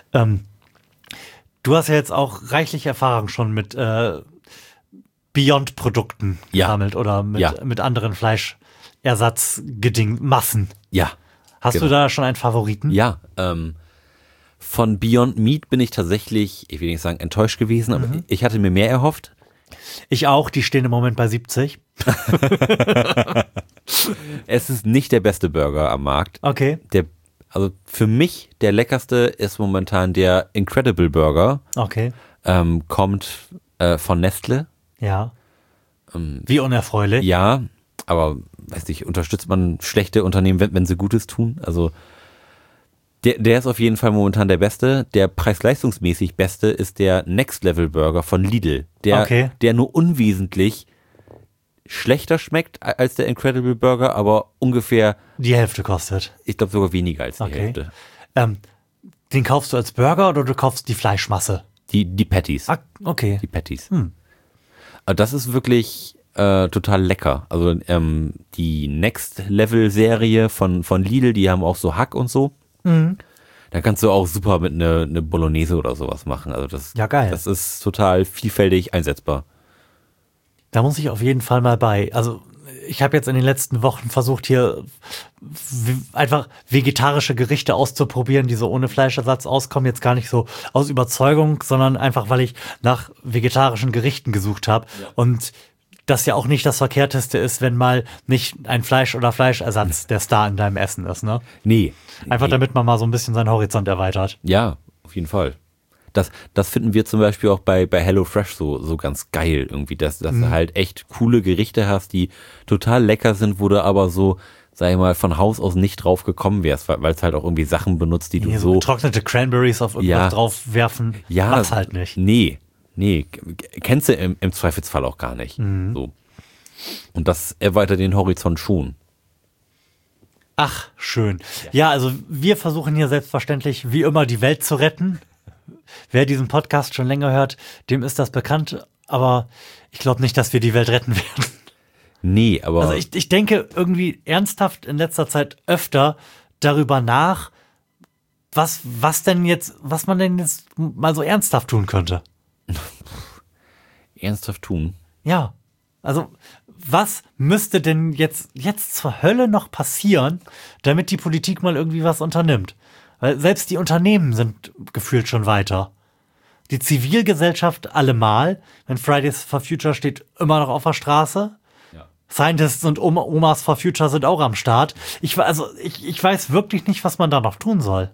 Du hast ja jetzt auch reichlich Erfahrung schon mit Beyond-Produkten gesammelt oder mit anderen Fleischersatzmassen. Ja. Hast du da schon einen Favoriten? Ja, von Beyond Meat bin ich tatsächlich, ich will nicht sagen enttäuscht gewesen, aber ich hatte mir mehr erhofft. Ich auch, die stehen im Moment bei 70. Es ist nicht der beste Burger am Markt. Okay. Also für mich der leckerste ist momentan der Incredible Burger. Okay. Kommt von Nestle. Ja. Wie unerfreulich. Ja, aber weiß nicht, unterstützt man schlechte Unternehmen, wenn sie Gutes tun? Also der ist auf jeden Fall momentan der beste. Der preis-leistungsmäßig beste ist der Next Level Burger von Lidl. Der nur unwesentlich schlechter schmeckt als der Incredible Burger, aber ungefähr die Hälfte kostet. Ich glaube sogar weniger als die Hälfte. Den kaufst du als Burger oder du kaufst die Fleischmasse? Die Patties. Ah, okay. Die Patties. Also das ist wirklich total lecker. Also die Next Level Serie von Lidl, die haben auch so Hack und so. Da kannst du auch super mit eine Bolognese oder sowas machen. Also geil. Das ist total vielfältig einsetzbar. Da muss ich auf jeden Fall mal bei. Also ich habe jetzt in den letzten Wochen versucht, hier einfach vegetarische Gerichte auszuprobieren, die so ohne Fleischersatz auskommen. Jetzt gar nicht so aus Überzeugung, sondern einfach, weil ich nach vegetarischen Gerichten gesucht habe. Ja. Und das ja auch nicht das Verkehrteste ist, wenn mal nicht ein Fleisch oder Fleischersatz der Star in deinem Essen ist, ne? Nee. Einfach damit man mal so ein bisschen seinen Horizont erweitert. Ja, auf jeden Fall. Das finden wir zum Beispiel auch bei HelloFresh so ganz geil irgendwie, dass du halt echt coole Gerichte hast, die total lecker sind, wo du aber so, sag ich mal, von Haus aus nicht drauf gekommen wärst, weil es halt auch irgendwie Sachen benutzt, die du so getrocknete Cranberries auf irgendwas drauf werfen, mach's halt nicht. Nee, kennst du im Zweifelsfall auch gar nicht. So. Und das erweitert den Horizont schon. Ach, schön. Ja, also wir versuchen hier selbstverständlich wie immer die Welt zu retten. Wer diesen Podcast schon länger hört, dem ist das bekannt, aber ich glaube nicht, dass wir die Welt retten werden. Nee, aber... Also ich denke irgendwie ernsthaft in letzter Zeit öfter darüber nach, was man denn jetzt mal so ernsthaft tun könnte. Ernsthaft tun? Ja, also was müsste denn jetzt zur Hölle noch passieren, damit die Politik mal irgendwie was unternimmt? Weil selbst die Unternehmen sind gefühlt schon weiter. Die Zivilgesellschaft allemal, wenn Fridays for Future steht immer noch auf der Straße. Ja. Scientists und Omas for Future sind auch am Start. Ich weiß wirklich nicht, was man da noch tun soll.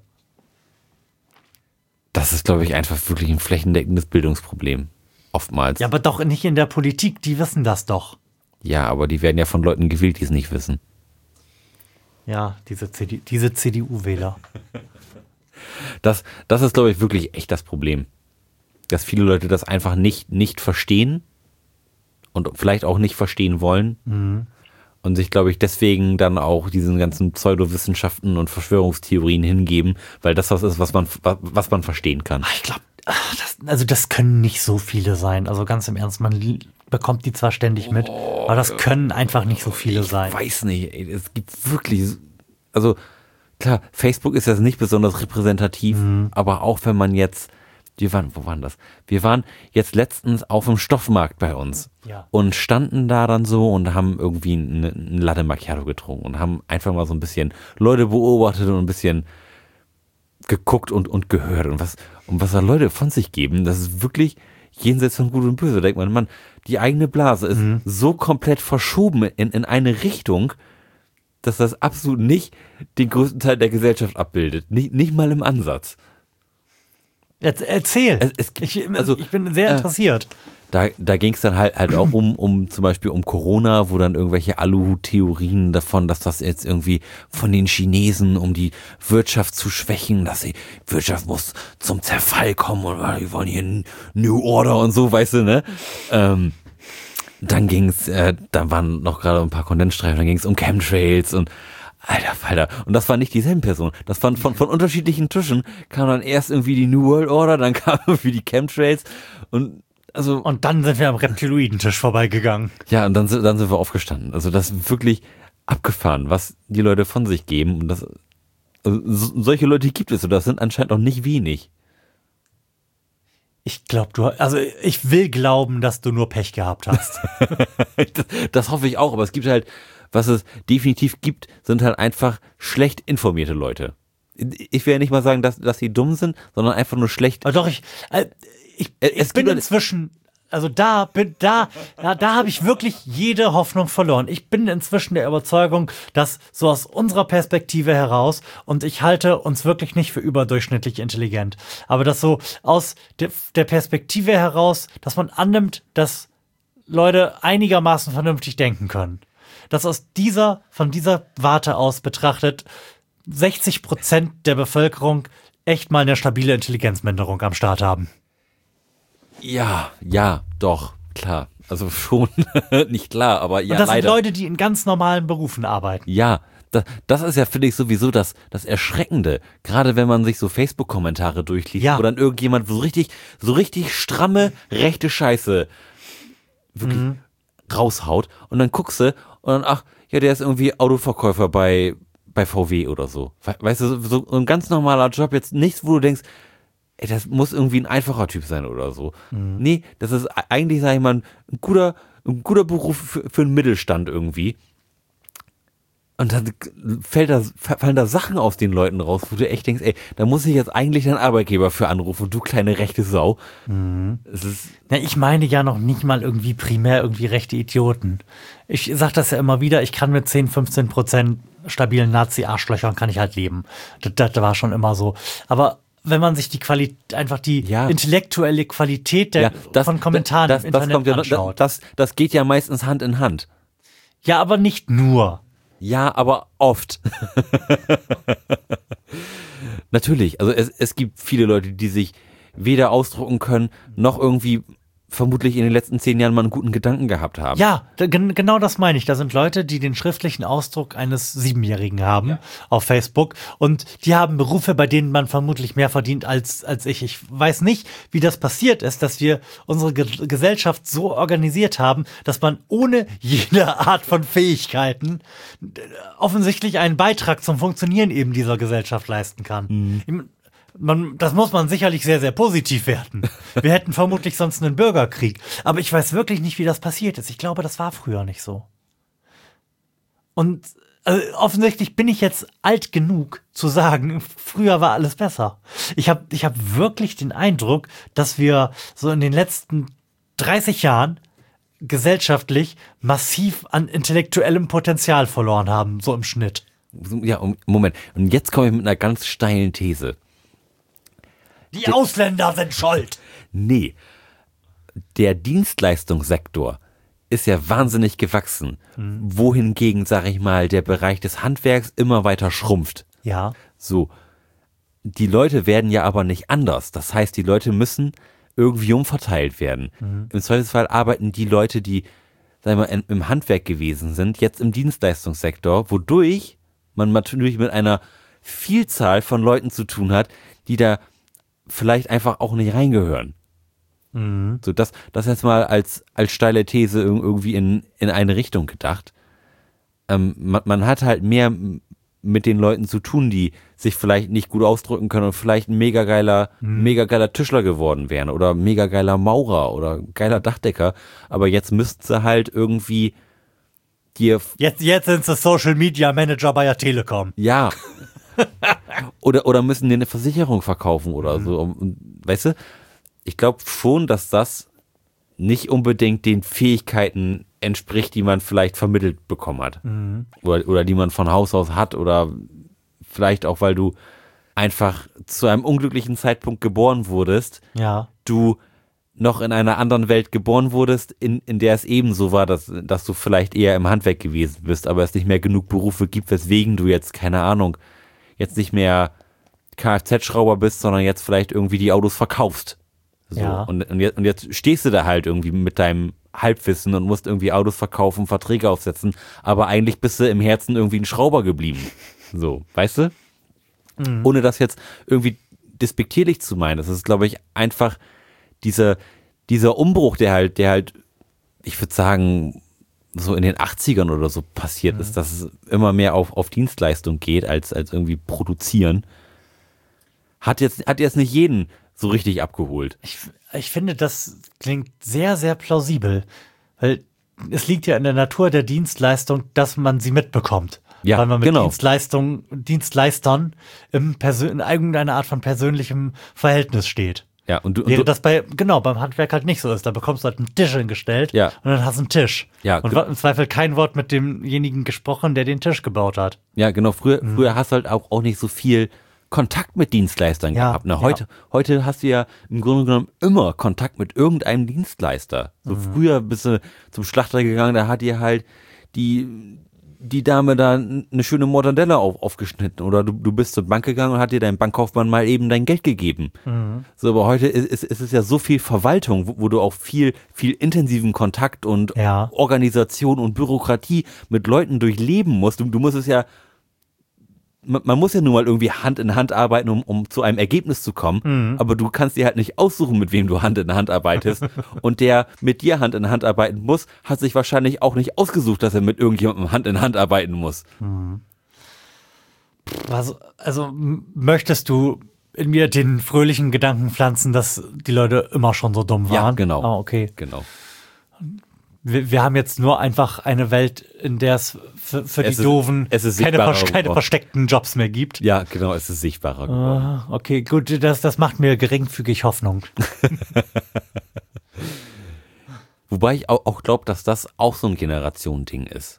Das ist, glaube ich, einfach wirklich ein flächendeckendes Bildungsproblem. Oftmals. Ja, aber doch nicht in der Politik, die wissen das doch. Ja, aber die werden ja von Leuten gewählt, die es nicht wissen. Ja, diese CDU-Wähler. Das ist, glaube ich, wirklich echt das Problem. Dass viele Leute das einfach nicht verstehen und vielleicht auch nicht verstehen wollen und sich, glaube ich, deswegen dann auch diesen ganzen Pseudowissenschaften und Verschwörungstheorien hingeben, weil das was ist, was man verstehen kann. Ich glaube, das können nicht so viele sein. Also ganz im Ernst, man bekommt die zwar ständig mit, aber das können einfach nicht so viele sein. Ich weiß nicht, ey, es gibt wirklich, also klar, Facebook ist jetzt nicht besonders repräsentativ, aber auch wenn man jetzt, wo waren das? Wir waren jetzt letztens auf dem Stoffmarkt bei uns und standen da dann so und haben irgendwie ein Latte Macchiato getrunken und haben einfach mal so ein bisschen Leute beobachtet und ein bisschen geguckt und gehört und was da Leute von sich geben, das ist wirklich jenseits von Gut und Böse. Da denkt man, die eigene Blase ist so komplett verschoben in eine Richtung, dass das absolut nicht den größten Teil der Gesellschaft abbildet. Nicht mal im Ansatz. Erzähl. Ich bin sehr interessiert. Da ging es dann halt auch um zum Beispiel um Corona, wo dann irgendwelche Aluhut-Theorien davon, dass das jetzt irgendwie von den Chinesen, um die Wirtschaft zu schwächen, dass die Wirtschaft muss zum Zerfall kommen und wir wollen hier New Order und so, weißt du, ne? Dann ging's, da waren noch gerade ein paar Kondensstreifen, dann ging's um Chemtrails und Alter Falter. Und das war nicht dieselben Personen. Das waren von unterschiedlichen Tischen, kam dann erst irgendwie die New World Order, dann kam irgendwie die Chemtrails und dann sind wir am Reptiloidentisch vorbeigegangen. Ja, und dann sind wir aufgestanden. Also das ist wirklich abgefahren, was die Leute von sich geben. Und solche Leute gibt es und das sind anscheinend auch nicht wenig. Ich glaube, ich will glauben, dass du nur Pech gehabt hast. Das hoffe ich auch, aber es gibt halt, was es definitiv gibt, sind halt einfach schlecht informierte Leute. Ich will ja nicht mal sagen, dass sie dumm sind, sondern einfach nur schlecht. Aber doch, ich bin inzwischen, also da habe ich wirklich jede Hoffnung verloren. Ich bin inzwischen der Überzeugung, dass so aus unserer Perspektive heraus, und ich halte uns wirklich nicht für überdurchschnittlich intelligent, aber dass so aus der Perspektive heraus, dass man annimmt, dass Leute einigermaßen vernünftig denken können. Dass von dieser Warte aus betrachtet 60% der Bevölkerung echt mal eine stabile Intelligenzminderung am Start haben. Ja, doch, klar. Also schon, nicht klar, aber ja, und das leider. Sind Leute, die in ganz normalen Berufen arbeiten. Ja, das ist ja, finde ich, sowieso das Erschreckende. Gerade wenn man sich so Facebook-Kommentare durchliest, wo dann irgendjemand so richtig stramme, rechte Scheiße wirklich raushaut und dann guckst du und dann, der ist irgendwie Autoverkäufer bei VW oder so. Weißt du, so ein ganz normaler Job, jetzt nichts, wo du denkst, ey, das muss irgendwie ein einfacher Typ sein oder so. Nee, das ist eigentlich, sag ich mal, ein guter Beruf für einen Mittelstand irgendwie. Und dann fallen da Sachen aus den Leuten raus, wo du echt denkst, ey, da muss ich jetzt eigentlich deinen Arbeitgeber für anrufen, du kleine rechte Sau. Ich meine ja noch nicht mal irgendwie primär irgendwie rechte Idioten. Ich sag das ja immer wieder, ich kann mit 10-15% stabilen Nazi-Arschlöchern kann ich halt leben. Das war schon immer so. Aber wenn man sich die intellektuelle Qualität von Kommentaren im Internet anschaut. Das geht ja meistens Hand in Hand. Ja, aber nicht nur. Ja, aber oft. Natürlich, also es gibt viele Leute, die sich weder ausdrucken können, noch irgendwie vermutlich in den letzten 10 Jahren mal einen guten Gedanken gehabt haben. Ja, genau das meine ich. Da sind Leute, die den schriftlichen Ausdruck eines 7-Jährigen haben auf Facebook und die haben Berufe, bei denen man vermutlich mehr verdient als ich. Ich weiß nicht, wie das passiert ist, dass wir unsere Gesellschaft so organisiert haben, dass man ohne jede Art von Fähigkeiten offensichtlich einen Beitrag zum Funktionieren eben dieser Gesellschaft leisten kann. Das muss man sicherlich sehr, sehr positiv werten. Wir hätten vermutlich sonst einen Bürgerkrieg. Aber ich weiß wirklich nicht, wie das passiert ist. Ich glaube, das war früher nicht so. Und offensichtlich bin ich jetzt alt genug zu sagen, früher war alles besser. Ich hab wirklich den Eindruck, dass wir so in den letzten 30 Jahren gesellschaftlich massiv an intellektuellem Potenzial verloren haben, so im Schnitt. Ja, Moment. Und jetzt komme ich mit einer ganz steilen These. Die Ausländer sind schuld. Nee, der Dienstleistungssektor ist ja wahnsinnig gewachsen, wohingegen, sag ich mal, der Bereich des Handwerks immer weiter schrumpft. Ja. So, die Leute werden ja aber nicht anders. Das heißt, die Leute müssen irgendwie umverteilt werden. Im Zweifelsfall arbeiten die Leute, die, sag ich mal, im Handwerk gewesen sind, jetzt im Dienstleistungssektor, wodurch man natürlich mit einer Vielzahl von Leuten zu tun hat, die da vielleicht einfach auch nicht reingehören. So, das jetzt mal als steile These irgendwie in eine Richtung gedacht. Man hat halt mehr mit den Leuten zu tun, die sich vielleicht nicht gut ausdrücken können und vielleicht ein mega geiler Tischler geworden wären oder mega geiler Maurer oder geiler Dachdecker, aber jetzt müssten sie halt irgendwie dir... Jetzt sind sie Social Media Manager bei der Telekom. Ja. oder müssen dir eine Versicherung verkaufen oder so. Und, weißt du, ich glaube schon, dass das nicht unbedingt den Fähigkeiten entspricht, die man vielleicht vermittelt bekommen hat. Oder die man von Haus aus hat oder vielleicht auch, weil du einfach zu einem unglücklichen Zeitpunkt geboren wurdest. Ja. Du noch in einer anderen Welt geboren wurdest, in der es ebenso war, dass du vielleicht eher im Handwerk gewesen bist, aber es nicht mehr genug Berufe gibt, weswegen du jetzt, keine Ahnung, jetzt nicht mehr Kfz-Schrauber bist, sondern jetzt vielleicht irgendwie die Autos verkaufst. So. Ja. Und jetzt stehst du da halt irgendwie mit deinem Halbwissen und musst irgendwie Autos verkaufen, Verträge aufsetzen, aber eigentlich bist du im Herzen irgendwie ein Schrauber geblieben. So, weißt du? Ohne das jetzt irgendwie despektierlich zu meinen. Das ist, glaube ich, einfach dieser Umbruch, der halt, ich würde sagen, so in den 80ern oder so passiert ist, dass es immer mehr auf Dienstleistung geht, als irgendwie produzieren, hat jetzt nicht jeden so richtig abgeholt. Ich finde, das klingt sehr, sehr plausibel, weil es liegt ja in der Natur der Dienstleistung, dass man sie mitbekommt. Ja, weil man mit genau. Dienstleistern in irgendeiner Art von persönlichem Verhältnis steht. Ja, Während das beim Handwerk halt nicht so ist. Da bekommst du halt einen Tisch hingestellt und dann hast du einen Tisch. Ja, und im Zweifel kein Wort mit demjenigen gesprochen, der den Tisch gebaut hat. Ja, genau. Früher hast du halt auch nicht so viel Kontakt mit Dienstleistern gehabt. Ne? Heute hast du ja im Grunde genommen immer Kontakt mit irgendeinem Dienstleister. So früher bist du zum Schlachter gegangen, da hat dir halt die Dame da eine schöne Mortadella aufgeschnitten oder du bist zur Bank gegangen und hat dir dein Bankkaufmann mal eben dein Geld gegeben. So, aber heute ist es ja so viel Verwaltung, wo du auch viel, viel intensiven Kontakt und Organisation und Bürokratie mit Leuten durchleben musst. Du musst es ja, man muss ja nun mal irgendwie Hand in Hand arbeiten, um zu einem Ergebnis zu kommen, aber du kannst dir halt nicht aussuchen, mit wem du Hand in Hand arbeitest. Und der mit dir Hand in Hand arbeiten muss, hat sich wahrscheinlich auch nicht ausgesucht, dass er mit irgendjemandem Hand in Hand arbeiten muss. Also möchtest du in mir den fröhlichen Gedanken pflanzen, dass die Leute immer schon so dumm waren? Ja, genau. Ah, okay. Genau. Wir haben jetzt nur einfach eine Welt, in der es für die Doofen keine versteckten Jobs mehr gibt. Ja, genau, es ist sichtbarer geworden. Okay, gut, das macht mir geringfügig Hoffnung. Wobei ich auch glaube, dass das auch so ein Generationending ist.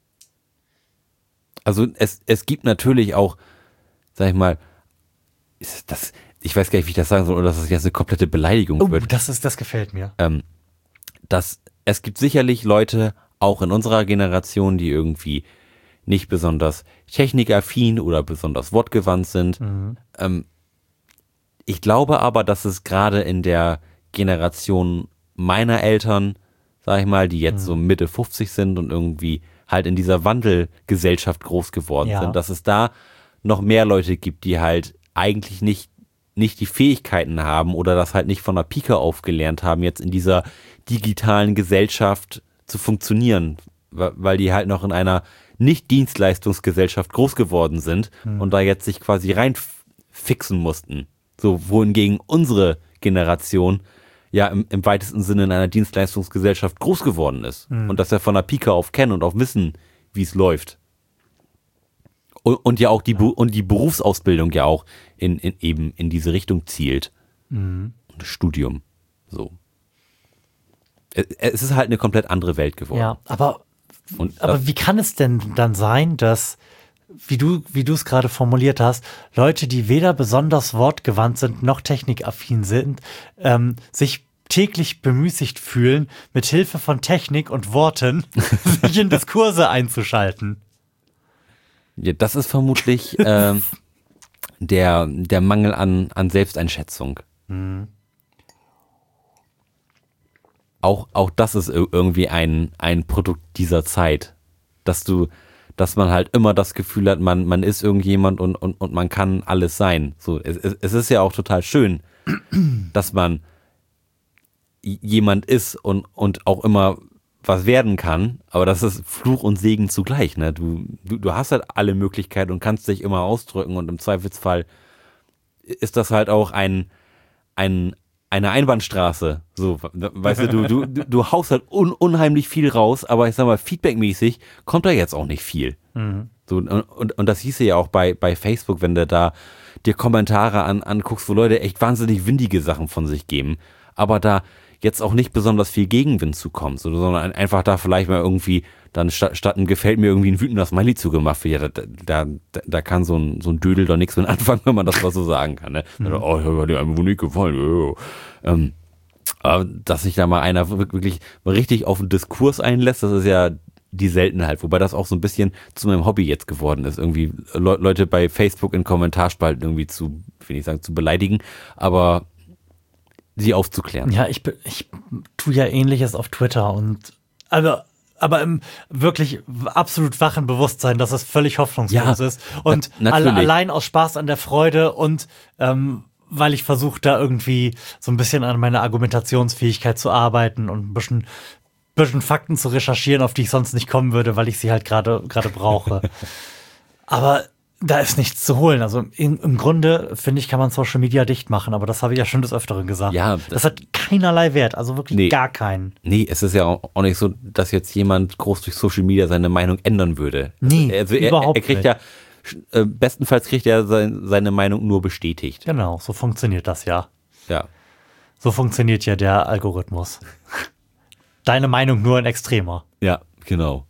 Also es gibt natürlich auch, sag ich mal, ich weiß gar nicht, wie ich das sagen soll, oder dass das jetzt eine komplette Beleidigung wird. Das gefällt mir. Es gibt sicherlich Leute, auch in unserer Generation, die irgendwie nicht besonders technikaffin oder besonders wortgewandt sind. Ich glaube aber, dass es gerade in der Generation meiner Eltern, sag ich mal, die jetzt so Mitte 50 sind und irgendwie halt in dieser Wandelgesellschaft groß geworden sind, dass es da noch mehr Leute gibt, die halt eigentlich nicht die Fähigkeiten haben oder das halt nicht von der Pike auf gelernt haben, jetzt in dieser digitalen Gesellschaft zu funktionieren, weil die halt noch in einer Nicht-Dienstleistungsgesellschaft groß geworden sind und da jetzt sich quasi reinfixen mussten. So, wohingegen unsere Generation ja im weitesten Sinne in einer Dienstleistungsgesellschaft groß geworden ist und das ja von der Pike auf kennen und auch wissen, wie es läuft. Und ja auch die Berufsausbildung ja auch eben in diese Richtung zielt. Und das Studium. So. Es ist halt eine komplett andere Welt geworden. Ja, aber wie kann es denn dann sein, dass, wie du es gerade formuliert hast, Leute, die weder besonders wortgewandt sind noch technikaffin sind, sich täglich bemüßigt fühlen, mit Hilfe von Technik und Worten sich in Diskurse einzuschalten? Ja, das ist vermutlich der Mangel an Selbsteinschätzung. Auch das ist irgendwie ein Produkt dieser Zeit, dass man halt immer das Gefühl hat, man ist irgendjemand und man kann alles sein. So, es ist ja auch total schön, dass man jemand ist und auch immer was werden kann, aber das ist Fluch und Segen zugleich, ne? Du hast halt alle Möglichkeiten und kannst dich immer ausdrücken und im Zweifelsfall ist das halt auch eine Einbahnstraße, so, weißt du haust halt unheimlich viel raus, aber ich sag mal, feedbackmäßig kommt da jetzt auch nicht viel. So, und das hieße ja auch bei Facebook, wenn du da dir Kommentare anguckst, wo Leute echt wahnsinnig windige Sachen von sich geben, aber da jetzt auch nicht besonders viel Gegenwind zukommt, sondern einfach da vielleicht mal irgendwie dann statt ein gefällt mir irgendwie ein wütender Smiley zugemacht wird. Ja, da kann so ein Dödel doch nichts mit anfangen, wenn man das mal so sagen kann. Ne? Oh, ich habe dir einfach nicht gefallen. Aber dass sich da mal einer wirklich mal richtig auf den Diskurs einlässt, das ist ja die Seltenheit. Wobei das auch so ein bisschen zu meinem Hobby jetzt geworden ist. Irgendwie Leute bei Facebook in Kommentarspalten irgendwie zu beleidigen, aber sie aufzuklären. Ja, ich tue ja Ähnliches auf Twitter und aber im wirklich absolut wachen Bewusstsein, dass es völlig hoffnungslos ist. Und allein aus Spaß an der Freude und weil ich versuche, da irgendwie so ein bisschen an meiner Argumentationsfähigkeit zu arbeiten und ein bisschen Fakten zu recherchieren, auf die ich sonst nicht kommen würde, weil ich sie halt gerade brauche. Aber da ist nichts zu holen. Also im Grunde, finde ich, kann man Social Media dicht machen, aber das habe ich ja schon des Öfteren gesagt. Ja, das hat keinerlei Wert, also wirklich gar keinen. Nee, es ist ja auch nicht so, dass jetzt jemand groß durch Social Media seine Meinung ändern würde. Nee, also überhaupt er kriegt nicht. Ja, bestenfalls kriegt er seine Meinung nur bestätigt. Genau, so funktioniert das ja. Ja. So funktioniert ja der Algorithmus. Deine Meinung nur in extremer. Ja, genau.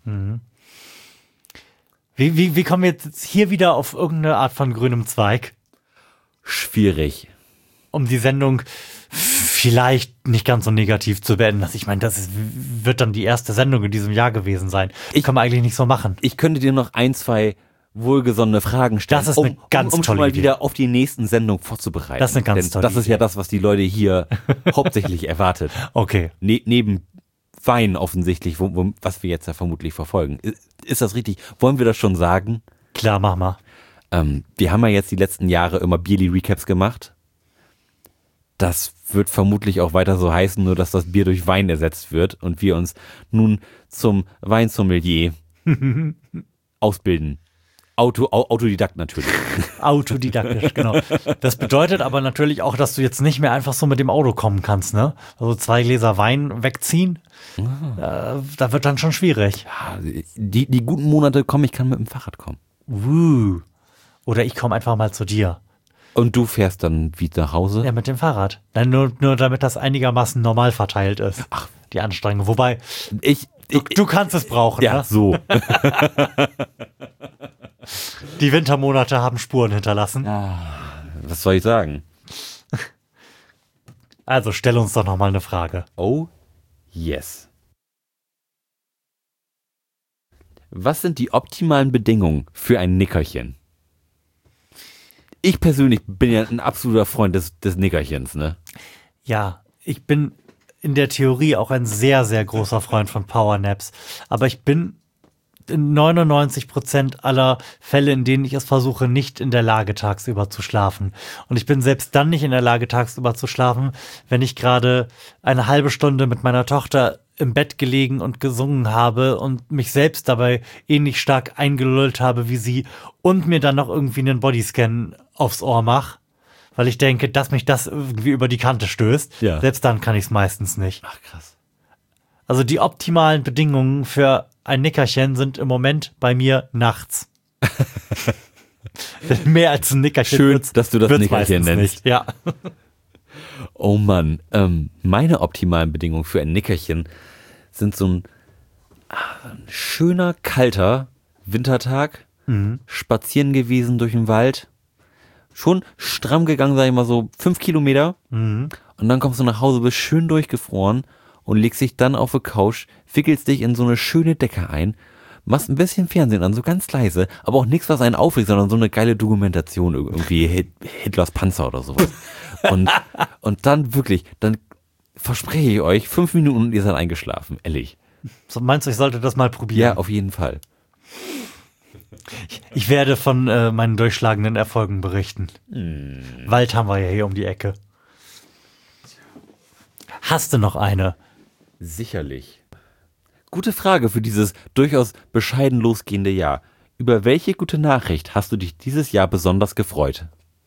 Wie kommen wir jetzt hier wieder auf irgendeine Art von grünem Zweig? Schwierig. Um die Sendung vielleicht nicht ganz so negativ zu beenden. Ich meine, wird dann die erste Sendung in diesem Jahr gewesen sein. Kann man eigentlich nicht so machen. Ich könnte dir noch 1, 2 wohlgesonnene Fragen stellen, das ist eine ganz um schon tolle mal Idee. Wieder auf die nächsten Sendung vorzubereiten. Das ist eine ganz tolle Das ist ja das, was die Leute hier hauptsächlich erwartet. Okay. Neben Wein offensichtlich, was wir jetzt ja vermutlich verfolgen. Ist das richtig? Wollen wir das schon sagen? Klar, mach mal. Wir haben ja jetzt die letzten Jahre immer Bierli-Recaps gemacht. Das wird vermutlich auch weiter so heißen, nur dass das Bier durch Wein ersetzt wird und wir uns nun zum Weinsommelier ausbilden. Autodidakt natürlich. Autodidaktisch, genau. Das bedeutet aber natürlich auch, dass du jetzt nicht mehr einfach so mit dem Auto kommen kannst, ne? Also 2 Gläser Wein wegziehen, da wird dann schon schwierig. Ja, die guten Monate kommen, ich kann mit dem Fahrrad kommen. Oder ich komme einfach mal zu dir. Und du fährst dann wieder nach Hause? Ja, mit dem Fahrrad. Dann nur damit das einigermaßen normal verteilt ist. Ach, die Anstrengung. Wobei, du kannst es brauchen, ja, ne? So. Die Wintermonate haben Spuren hinterlassen. Was soll ich sagen? Also stell uns doch noch mal eine Frage. Oh, yes. Was sind die optimalen Bedingungen für ein Nickerchen? Ich persönlich bin ja ein absoluter Freund des Nickerchens, ne? Ja, ich bin in der Theorie auch ein sehr, sehr großer Freund von Powernaps. Aber ich bin in 99% aller Fälle, in denen ich es versuche, nicht in der Lage, tagsüber zu schlafen. Und ich bin selbst dann nicht in der Lage, tagsüber zu schlafen, wenn ich gerade eine halbe Stunde mit meiner Tochter im Bett gelegen und gesungen habe und mich selbst dabei ähnlich stark eingelullt habe wie sie und mir dann noch irgendwie einen Bodyscan aufs Ohr mache, weil ich denke, dass mich das irgendwie über die Kante stößt. Ja. Selbst dann kann ich es meistens nicht. Ach, krass. Also die optimalen Bedingungen für ein Nickerchen sind im Moment bei mir nachts. Mehr als ein Nickerchen. Schön, dass du das wird's Nickerchen meistens nennst. nicht. Ja. Oh Mann, meine optimalen Bedingungen für ein Nickerchen sind so ein schöner, kalter Wintertag, spazieren gewesen durch den Wald, schon stramm gegangen, sag ich mal so 5 Kilometer und dann kommst du nach Hause, bist schön durchgefroren und legst dich dann auf die Couch, wickelst dich in so eine schöne Decke ein, machst ein bisschen Fernsehen an, so ganz leise, aber auch nichts, was einen aufregt, sondern so eine geile Dokumentation, irgendwie Hitlers Panzer oder sowas. Und dann wirklich, dann verspreche ich euch, 5 Minuten und ihr seid eingeschlafen, ehrlich. So, meinst du, ich sollte das mal probieren? Ja, auf jeden Fall. Ich werde von meinen durchschlagenden Erfolgen berichten. Wald haben wir ja hier um die Ecke. Hast du noch eine? Sicherlich. Gute Frage für dieses durchaus bescheiden losgehende Jahr. Über welche gute Nachricht hast du dich dieses Jahr besonders gefreut?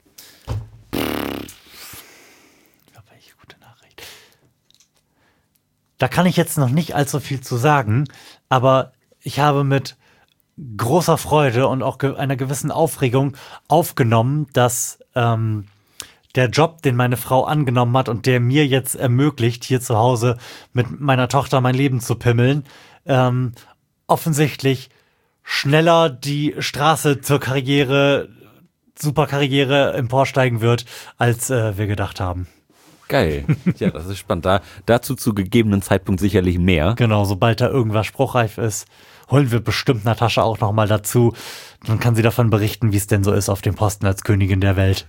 Welche gute Nachricht. Da kann ich jetzt noch nicht allzu viel zu sagen, aber ich habe mit großer Freude und auch einer gewissen Aufregung aufgenommen, dass der Job, den meine Frau angenommen hat und der mir jetzt ermöglicht, hier zu Hause mit meiner Tochter mein Leben zu pimmeln, offensichtlich schneller die Straße zur Karriere, Superkarriere emporsteigen wird, als wir gedacht haben. Geil. Ja, das ist spannend. Dazu zu gegebenen Zeitpunkt sicherlich mehr. Genau, sobald da irgendwas spruchreif ist, holen wir bestimmt Natascha auch noch mal dazu. Dann kann sie davon berichten, wie es denn so ist auf dem Posten als Königin der Welt.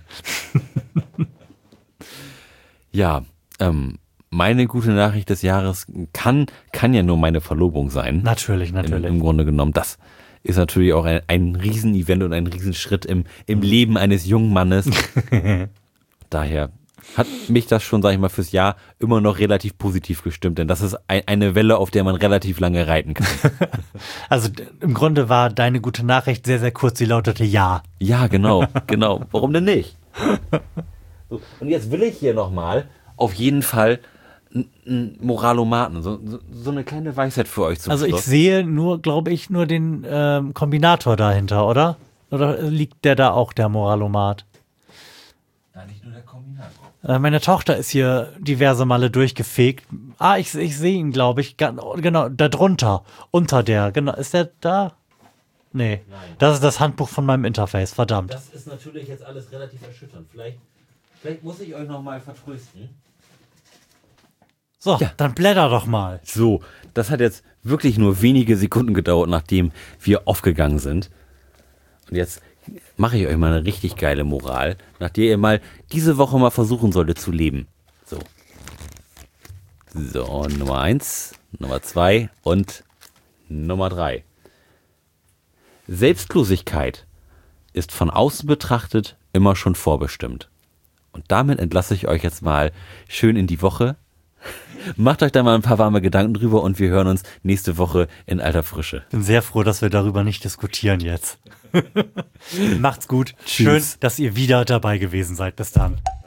Ja, meine gute Nachricht des Jahres kann ja nur meine Verlobung sein. Natürlich. Im Grunde genommen. Das ist natürlich auch ein Riesenevent und ein Riesenschritt im Leben eines jungen Mannes. Daher hat mich das schon, sag ich mal, fürs Jahr immer noch relativ positiv gestimmt, denn das ist eine Welle, auf der man relativ lange reiten kann. Also im Grunde war deine gute Nachricht sehr, sehr kurz, sie lautete ja. Ja, genau. Warum denn nicht? So, und jetzt will ich hier nochmal auf jeden Fall einen Moralomaten, so eine kleine Weisheit für euch zum Also Schluss. ich sehe nur, glaube ich, nur den Kombinator dahinter, oder? Oder liegt der da auch, der Moralomat? Nein, nicht nur der Kombinator. Meine Tochter ist hier diverse Male durchgefegt. Ich sehe ihn, glaube ich. Genau, da drunter. Unter der. Genau. Ist der da? Nee. Nein. Das ist das Handbuch von meinem Interface. Verdammt. Das ist natürlich jetzt alles relativ erschütternd. Vielleicht muss ich euch nochmal vertrösten. So, Ja. dann blätter doch mal. So, das hat jetzt wirklich nur wenige Sekunden gedauert, nachdem wir aufgegangen sind. Und jetzt mache ich euch mal eine richtig geile Moral, nach der ihr mal diese Woche mal versuchen solltet zu leben. So, Nummer 1, Nummer 2 und Nummer 3. Selbstlosigkeit ist von außen betrachtet immer schon vorbestimmt. Und damit entlasse ich euch jetzt mal schön in die Woche. Macht euch da mal ein paar warme Gedanken drüber und wir hören uns nächste Woche in alter Frische. Bin sehr froh, dass wir darüber nicht diskutieren jetzt. Macht's gut. Tschüss. Schön, dass ihr wieder dabei gewesen seid. Bis dann.